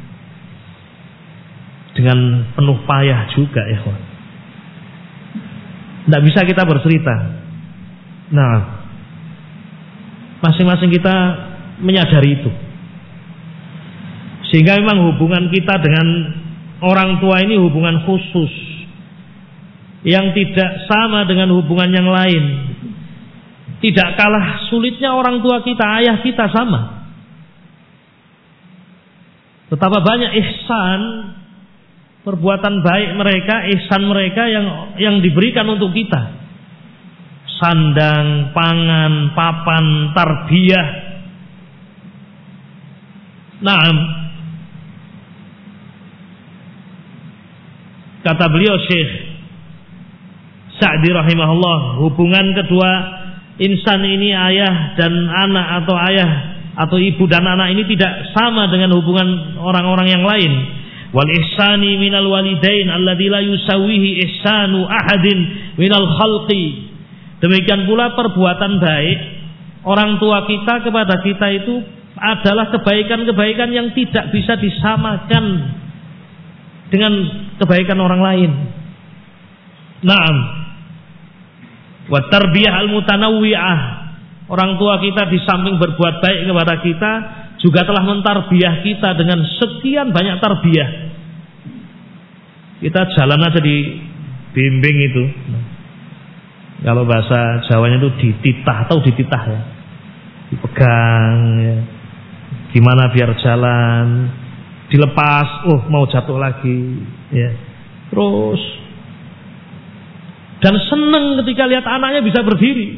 Dengan penuh payah juga ya kawan. Tidak bisa kita bercerita. Nah, masing-masing kita menyadari itu. Sehingga memang hubungan kita dengan orang tua ini hubungan khusus, yang tidak sama dengan hubungan yang lain. Tidak kalah sulitnya orang tua kita, ayah kita sama. Betapa banyak ihsan, perbuatan baik mereka, ihsan mereka yang diberikan untuk kita. Sandang, pangan, papan, tarbiyah. Naam. Kata beliau Syekh Sa'di rahimahullah, hubungan kedua insan ini, ayah dan anak, atau ayah atau ibu dan anak ini tidak sama dengan hubungan orang-orang yang lain. Wal ihsani minal walidain alladzi la yusawihi ihsanu ahadin minal khalqi. Demikian pula perbuatan baik orang tua kita kepada kita itu adalah kebaikan-kebaikan yang tidak bisa disamakan dengan kebaikan orang lain. Naam. Wa tarbiyah al-mutanawwi'ah. Orang tua kita di samping berbuat baik kepada kita juga telah mentarbiyah kita dengan sekian banyak tarbiyah. Kita jalan aja dibimbing itu. Kalau bahasa Jawanya itu dititah atau dititah ya. Dipegang ya. Gimana biar jalan, dilepas, mau jatuh lagi ya. Terus dan senang ketika lihat anaknya bisa berdiri.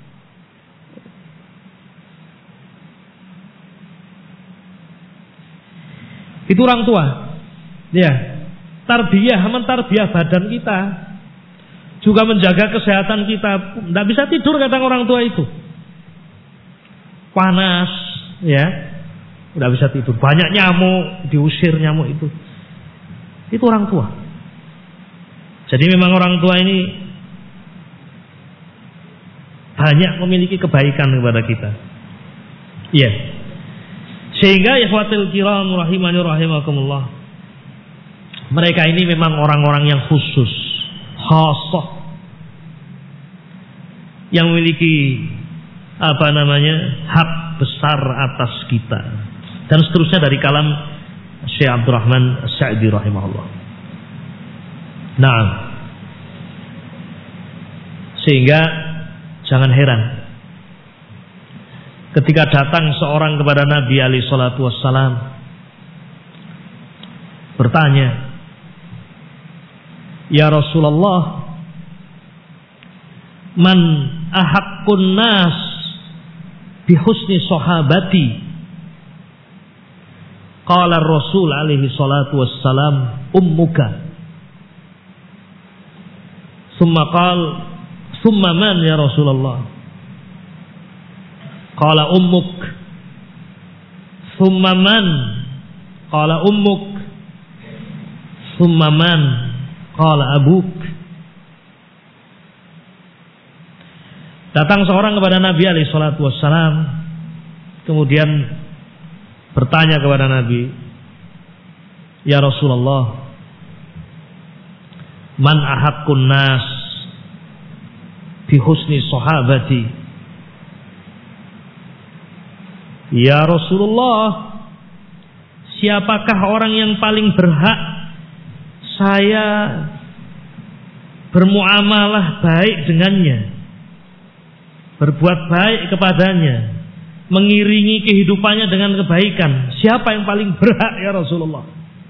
Itu orang tua. Ya. Tarbiyah, mentarbiyah badan kita. Juga menjaga kesehatan kita. Tidak bisa tidur kadang orang tua itu. Panas, ya. Tidak bisa tidur. Banyak nyamuk, diusir nyamuk itu. Itu orang tua. Jadi memang orang tua ini banyak memiliki kebaikan kepada kita. Iya. Sehingga ikhwatul kiram rahimani rahimakumullah, mereka ini memang orang-orang yang khusus, khassah, yang memiliki hak besar atas kita. Dan seterusnya dari kalam Syekh Abdurrahman As-Sa'di rahimahullah. Nah, sehingga jangan heran ketika datang seorang kepada Nabi alaihi salatu wassalam bertanya, "Ya Rasulullah, man ahaqqun nas bihusni sahabati?" Qala Rasul alaihi salatu wassalam, "Ummuka." Summa qala, "Summa man ya Rasulullah?" Qala ummuk. Summa man? Qala ummuk. Summa man? Qala abuk. Datang seorang kepada Nabi alaihi salatu wassalam, kemudian bertanya kepada Nabi, "Ya Rasulullah, man ahaqqun nas bi husni sahabati?" Ya Rasulullah, siapakah orang yang paling berhak saya bermuamalah baik dengannya, berbuat baik kepadanya, mengiringi kehidupannya dengan kebaikan? Siapa yang paling berhak ya Rasulullah?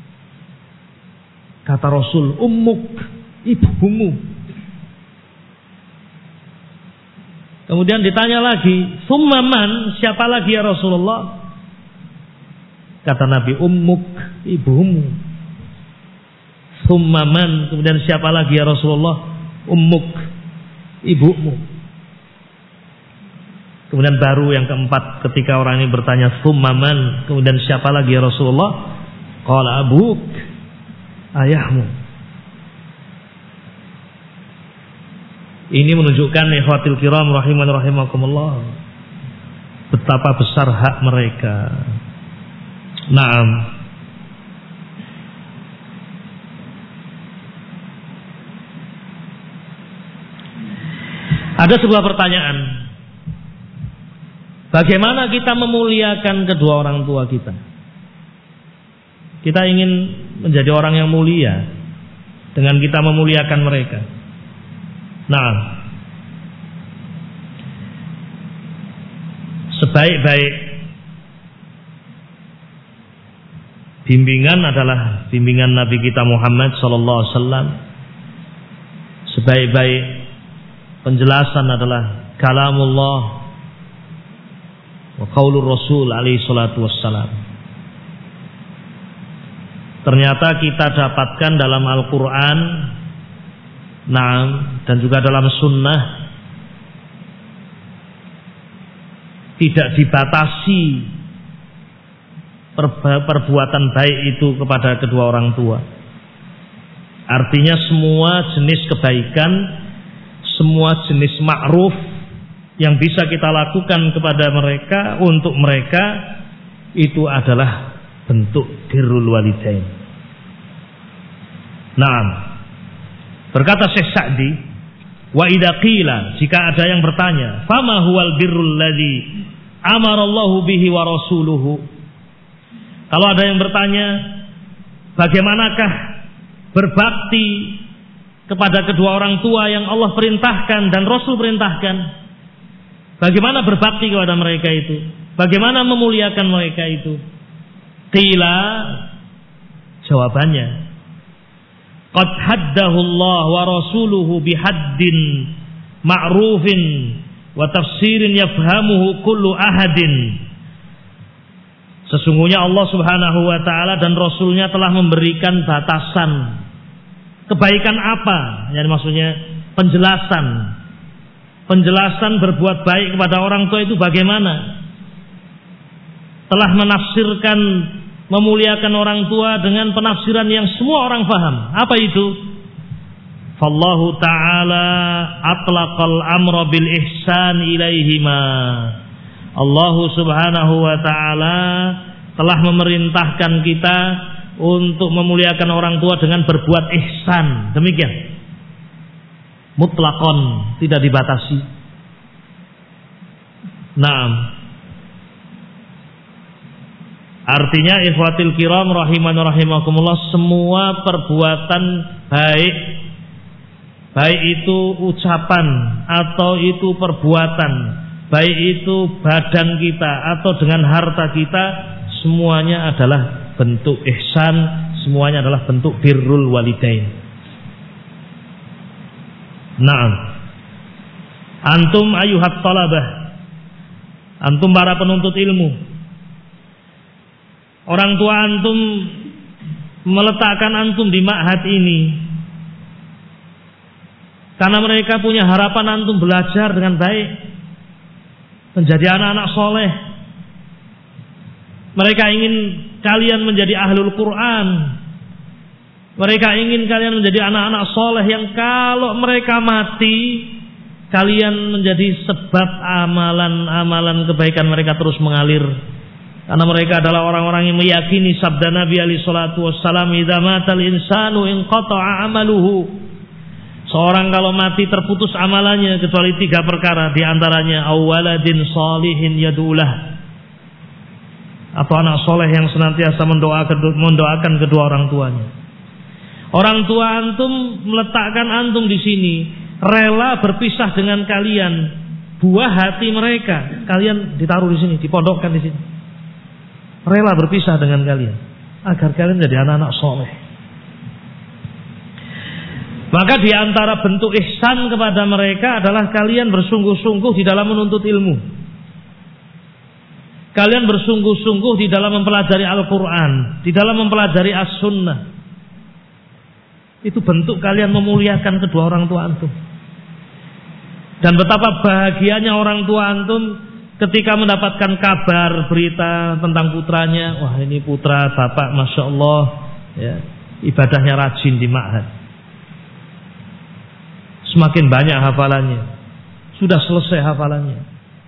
Kata Rasul, ummuk, ibumu. Kemudian ditanya lagi, summa man, siapa lagi ya Rasulullah? Kata Nabi, ummuk, ibumu. Summa man, kemudian siapa lagi ya Rasulullah? Ummuk, ibumu. Kemudian baru yang keempat, ketika orang ini bertanya summa man, kemudian siapa lagi ya Rasulullah? Qala abuk, ayahmu. Ini menunjukkan ikhwatil kiram rahiman rahimakumullah, betapa besar hak mereka. Naam. Ada sebuah pertanyaan. Bagaimana kita memuliakan kedua orang tua kita? Kita ingin menjadi orang yang mulia dengan kita memuliakan mereka. Nah, sebaik-baik bimbingan adalah bimbingan Nabi kita Muhammad sallallahu alaihi wasallam. Sebaik-baik penjelasan adalah kalamullah wa qaulur Rasul alaihi salatu wassalam. Ternyata kita dapatkan dalam Al-Qur'an, dan juga dalam sunnah, tidak dibatasi perbuatan baik itu kepada kedua orang tua. Artinya semua jenis kebaikan, semua jenis ma'ruf yang bisa kita lakukan kepada mereka, untuk mereka, itu adalah bentuk birrul walidain. Naam. Berkata Syekh Sa'di, wa idza qila, jika ada yang bertanya, fama huwal birrul ladzi amara Allahu bihi wa rasuluhu. Kalau ada yang bertanya, bagaimanakah berbakti kepada kedua orang tua yang Allah perintahkan dan Rasul perintahkan? Bagaimana berbakti kepada mereka itu? Bagaimana memuliakan mereka itu? Qila, jawabannya, qad haddahu Allah wa rasuluhu bihaddin ma'rufin wa tafsirin yafhamuhu kullu ahadin. Sesungguhnya Allah Subhanahu wa taala dan Rasulnya telah memberikan batasan. Kebaikan apa? Yang maksudnya penjelasan berbuat baik kepada orang tua itu bagaimana? Telah menafsirkan memuliakan orang tua dengan penafsiran yang semua orang paham. Apa itu? Fallahu ta'ala atlaqal amra bil ihsan ilaihima. Allah Subhanahu wa ta'ala telah memerintahkan kita untuk memuliakan orang tua dengan berbuat ihsan. Demikian. Mutlaqon, tidak dibatasi. Naam. Artinya ikhwatil kiram rahimani rahimakumullah, semua perbuatan baik itu ucapan atau itu perbuatan, baik itu badan kita atau dengan harta kita, semuanya adalah bentuk ihsan, semuanya adalah bentuk birrul walidain. Naam. Antum ayuhat talabah, antum para penuntut ilmu, orang tua antum meletakkan antum di ma'had ini karena mereka punya harapan antum belajar dengan baik, menjadi anak-anak soleh. Mereka ingin kalian menjadi ahlul Quran. Mereka ingin kalian menjadi anak-anak soleh yang kalau mereka mati, kalian menjadi sebab amalan-amalan kebaikan mereka terus mengalir. Karena mereka adalah orang-orang yang meyakini sabda Nabi alaihi salatu wassalam, idza matal insanu inqata'a amaluhu. Seorang kalau mati terputus amalannya kecuali 3 perkara, di antaranya awaladin shalihin yadulah, atau anak soleh yang senantiasa mendoakan kedua orang tuanya. Orang tua antum meletakkan antum di sini, rela berpisah dengan kalian, buah hati mereka, kalian ditaruh di sini, dipondokkan di sini. Rela berpisah dengan kalian agar kalian menjadi anak-anak soleh. Maka di antara bentuk ihsan kepada mereka adalah kalian bersungguh-sungguh di dalam menuntut ilmu. Kalian bersungguh-sungguh di dalam mempelajari Al-Quran, di dalam mempelajari As-Sunnah. Itu bentuk kalian memuliakan kedua orang tua antum. Dan betapa bahagianya orang tua antum ketika mendapatkan kabar berita tentang putranya. Wah, ini putra bapak, masya Allah, ya, ibadahnya rajin di ma'had, semakin banyak hafalannya, sudah selesai hafalannya,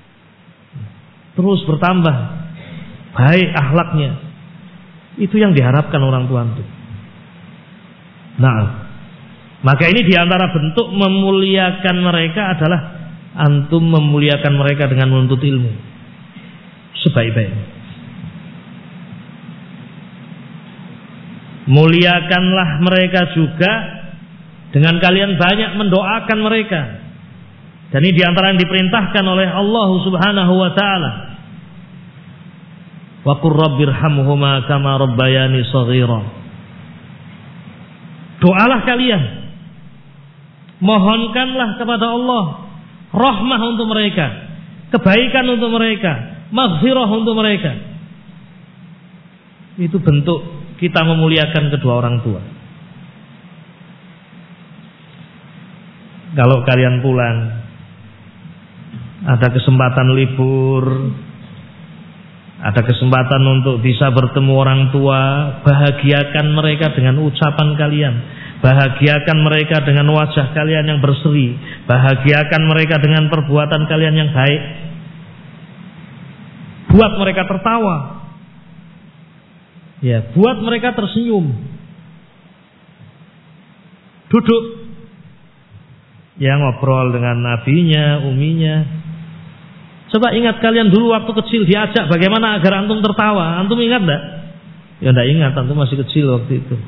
terus bertambah baik akhlaknya. Itu yang diharapkan orang tua antum. Nah, maka ini diantara bentuk memuliakan mereka adalah antum memuliakan mereka dengan menuntut ilmu sebaik-baiknya. Muliakanlah mereka juga dengan kalian banyak mendoakan mereka. Dan ini diantara yang diperintahkan oleh Allah Subhanahu wa ta'ala. Wa qur rabbirhamhuma kama rabbayani shaghira. Doalah kalian, mohonkanlah kepada Allah rahmah untuk mereka, kebaikan untuk mereka, maghfirah untuk mereka. Itu bentuk kita memuliakan kedua orang tua. Kalau kalian pulang, ada kesempatan libur, ada kesempatan untuk bisa bertemu orang tua, bahagiakan mereka dengan ucapan kalian, bahagiakan mereka dengan wajah kalian yang berseri, bahagiakan mereka dengan perbuatan kalian yang baik. Buat mereka tertawa, ya, buat mereka tersenyum. Duduk, ya, ngobrol dengan nabinya, uminya. Coba ingat kalian dulu waktu kecil diajak bagaimana agar antum tertawa. Antum ingat enggak? Ya enggak ingat, antum masih kecil waktu itu.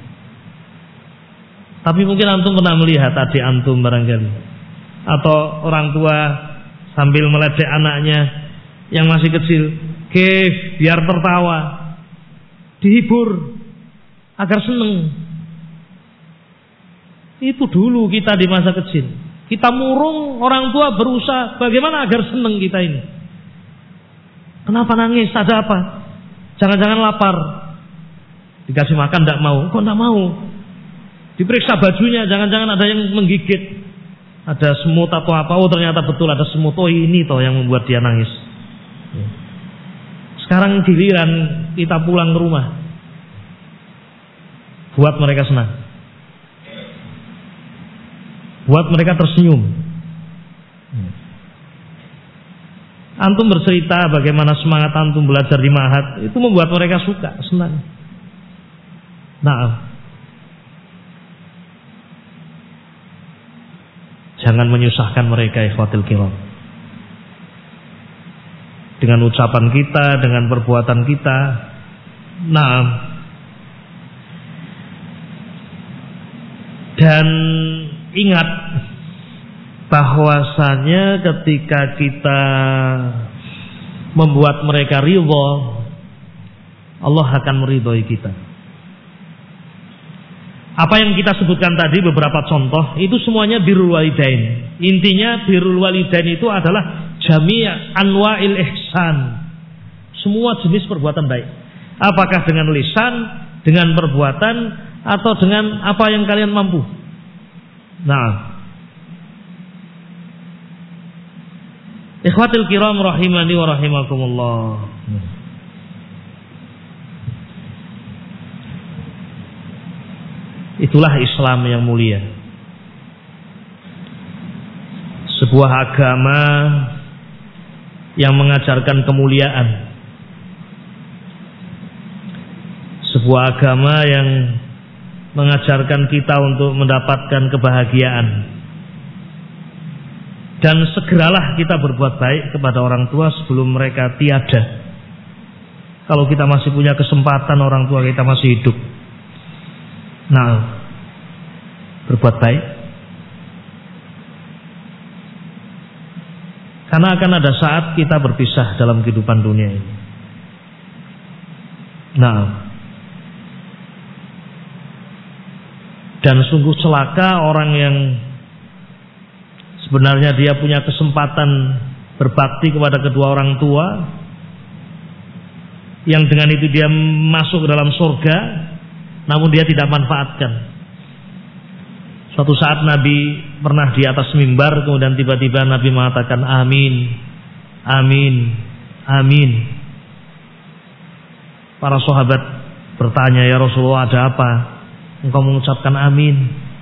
Tapi mungkin antum pernah melihat adik antum barangkali, atau orang tua sambil meledek anaknya yang masih kecil, "Kif, biar tertawa." Dihibur agar seneng. Itu dulu kita di masa kecil. Kita murung, orang tua berusaha bagaimana agar seneng kita ini. Kenapa nangis? Ada apa? Jangan-jangan lapar. Dikasih makan tidak mau. Kok tidak mau? Diperiksa bajunya, jangan-jangan ada yang menggigit. Ada semut atau apa? Oh, ternyata betul ada semut. Oh, ini toh yang membuat dia nangis. Sekarang giliran kita pulang ke rumah, buat mereka senang, buat mereka tersenyum. Antum bercerita bagaimana semangat antum belajar di Ma'had, itu membuat mereka suka, senang. Nah, jangan menyusahkan mereka, ikhwatul kiram. Dengan ucapan kita, dengan perbuatan kita. Nah, dan ingat bahwasanya ketika kita membuat mereka ridha, Allah akan meridhoi kita. Apa yang kita sebutkan tadi beberapa contoh itu semuanya birrul walidain. Intinya birrul walidain itu adalah jami' anwa'il ihsan. Semua jenis perbuatan baik. Apakah dengan lisan, dengan perbuatan, atau dengan apa yang kalian mampu. Nah, ikhwatul kiram rahimani wa rahimakumullah. Itulah Islam yang mulia. Sebuah agama yang mengajarkan kemuliaan. Sebuah agama yang mengajarkan kita untuk mendapatkan kebahagiaan. Dan segeralah kita berbuat baik kepada orang tua sebelum mereka tiada. Kalau kita masih punya kesempatan, orang tua kita masih hidup, nah, berbuat baik. Karena akan ada saat kita berpisah dalam kehidupan dunia ini. Nah, dan sungguh celaka orang yang sebenarnya dia punya kesempatan berbakti kepada kedua orang tua, yang dengan itu dia masuk ke dalam surga, namun dia tidak manfaatkan. Suatu saat Nabi pernah di atas mimbar, kemudian tiba-tiba Nabi mengatakan amin, amin, amin. Para sahabat bertanya, ya Rasulullah, ada apa engkau mengucapkan amin?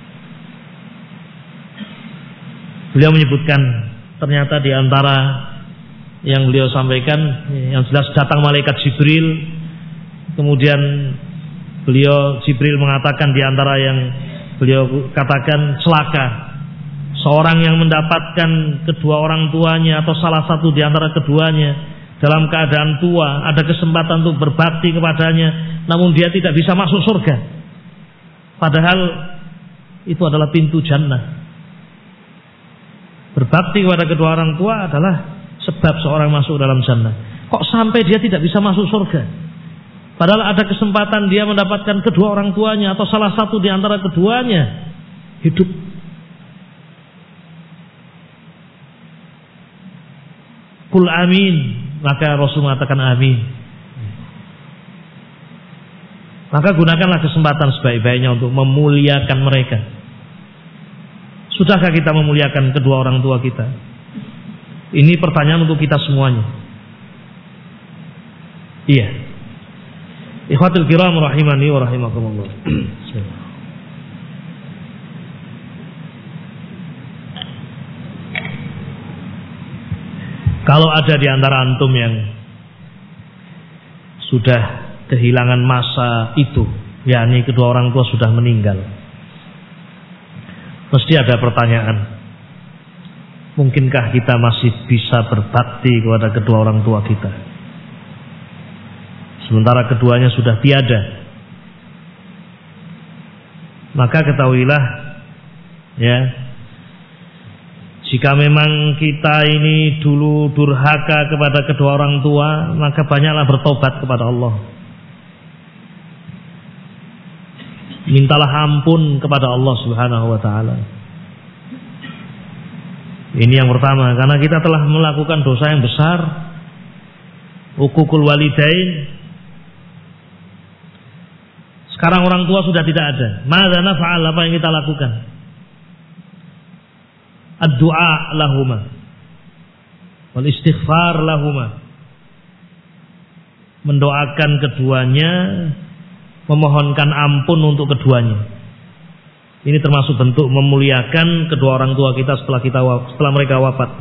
Beliau menyebutkan ternyata di antara yang beliau sampaikan, yang jelas datang malaikat Jibril, kemudian Jibril mengatakan di antara yang beliau katakan celaka seorang yang mendapatkan kedua orang tuanya atau salah satu di antara keduanya dalam keadaan tua, ada kesempatan untuk berbakti kepadanya, namun dia tidak bisa masuk surga. Padahal itu adalah pintu jannah. Berbakti kepada kedua orang tua adalah sebab seorang masuk dalam jannah. Kok sampai dia tidak bisa masuk surga? Padahal ada kesempatan dia mendapatkan kedua orang tuanya atau salah satu di antara keduanya hidup. Qul amin, maka Rasul mengatakan amin. Maka gunakanlah kesempatan sebaik-baiknya untuk memuliakan mereka. Sudahkah kita memuliakan kedua orang tua kita? Ini pertanyaan untuk kita semuanya. Iya. Ikhwatul kiram rahimani wa rahimakumullah. Kalau ada di antara antum yang sudah kehilangan masa itu, yakni kedua orang tua sudah meninggal, mesti ada pertanyaan, mungkinkah kita masih bisa berbakti kepada kedua orang tua kita sementara keduanya sudah tiada? Maka ketahuilah ya, jika memang kita ini dulu durhaka kepada kedua orang tua, maka banyaklah bertobat kepada Allah. Mintalah ampun kepada Allah Subhanahu wa taala. Ini yang pertama, karena kita telah melakukan dosa yang besar, uququl walidain. Sekarang orang tua sudah tidak ada. Madza naf'al, apa yang kita lakukan? Ad-du'a lahuma wal istighfar lahuma, mendoakan keduanya, memohonkan ampun untuk keduanya. Ini termasuk bentuk memuliakan kedua orang tua kita setelah mereka wafat.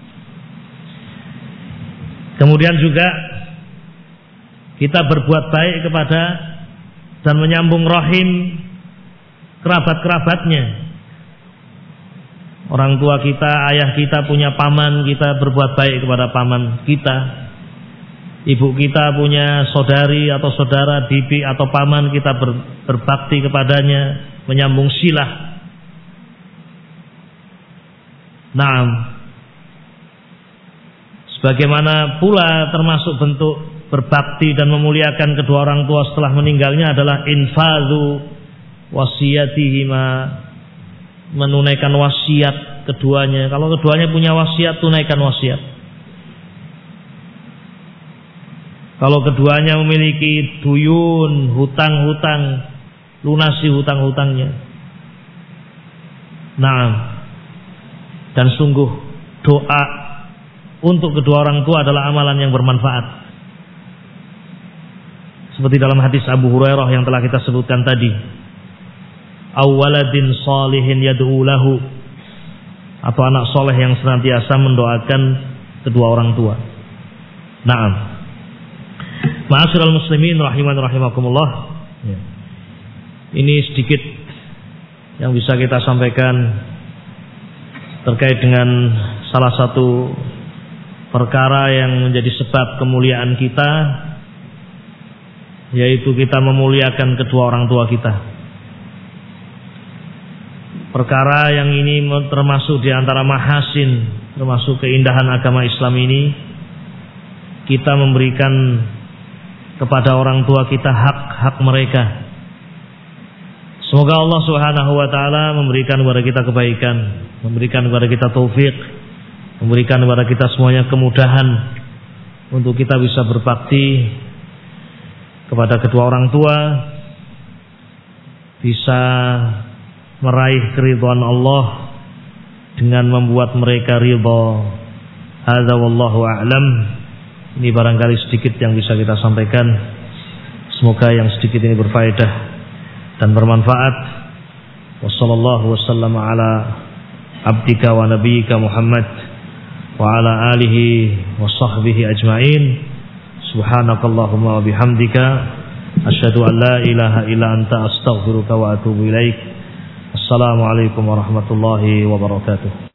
Kemudian juga kita berbuat baik kepada dan menyambung rahim kerabat-kerabatnya. Orang tua kita, ayah kita punya paman, kita berbuat baik kepada paman kita. Ibu kita punya saudari atau saudara, bibi atau paman, kita berbakti kepadanya, menyambung silah. Naam. Sebagaimana pula termasuk bentuk berbakti dan memuliakan kedua orang tua setelah meninggalnya adalah infadhu wasiyatihima, menunaikan wasiat keduanya. Kalau keduanya punya wasiat, tunaikan wasiat. Kalau keduanya memiliki duyun, hutang-hutang, lunasi hutang-hutangnya. Nah, dan sungguh doa untuk kedua orang tua adalah amalan yang bermanfaat. Seperti dalam hadis Abu Hurairah yang telah kita sebutkan tadi, awaladin salihin yad'u lahu, atau anak soleh yang senantiasa mendoakan kedua orang tua. Naam. Ma'asyiral muslimin rahiman rahimakumullah. Ini sedikit yang bisa kita sampaikan terkait dengan salah satu perkara yang menjadi sebab kemuliaan kita, yaitu kita memuliakan kedua orang tua kita. Perkara yang ini termasuk di antara mahasin, termasuk keindahan agama Islam ini, kita memberikan kepada orang tua kita hak-hak mereka. Semoga Allah Subhanahu wa taala memberikan kepada kita kebaikan, memberikan kepada kita taufik, memberikan kepada kita semuanya kemudahan untuk kita bisa berbakti kepada kedua orang tua, bisa meraih keridhaan Allah dengan membuat mereka ridha. Hadza wallahu a'lam. Ini barangkali sedikit yang bisa kita sampaikan. Semoga yang sedikit ini berfaedah dan bermanfaat. Wassallallahu wasallama ala abdika wa nabiyyika Muhammad wa ala alihi wa sahbihi ajma'in. Subhanakallahumma wa bihamdika asyhadu an la ilaha illa anta astaghfiruka wa atubu ilaik. Assalamualaikum warahmatullahi wabarakatuh.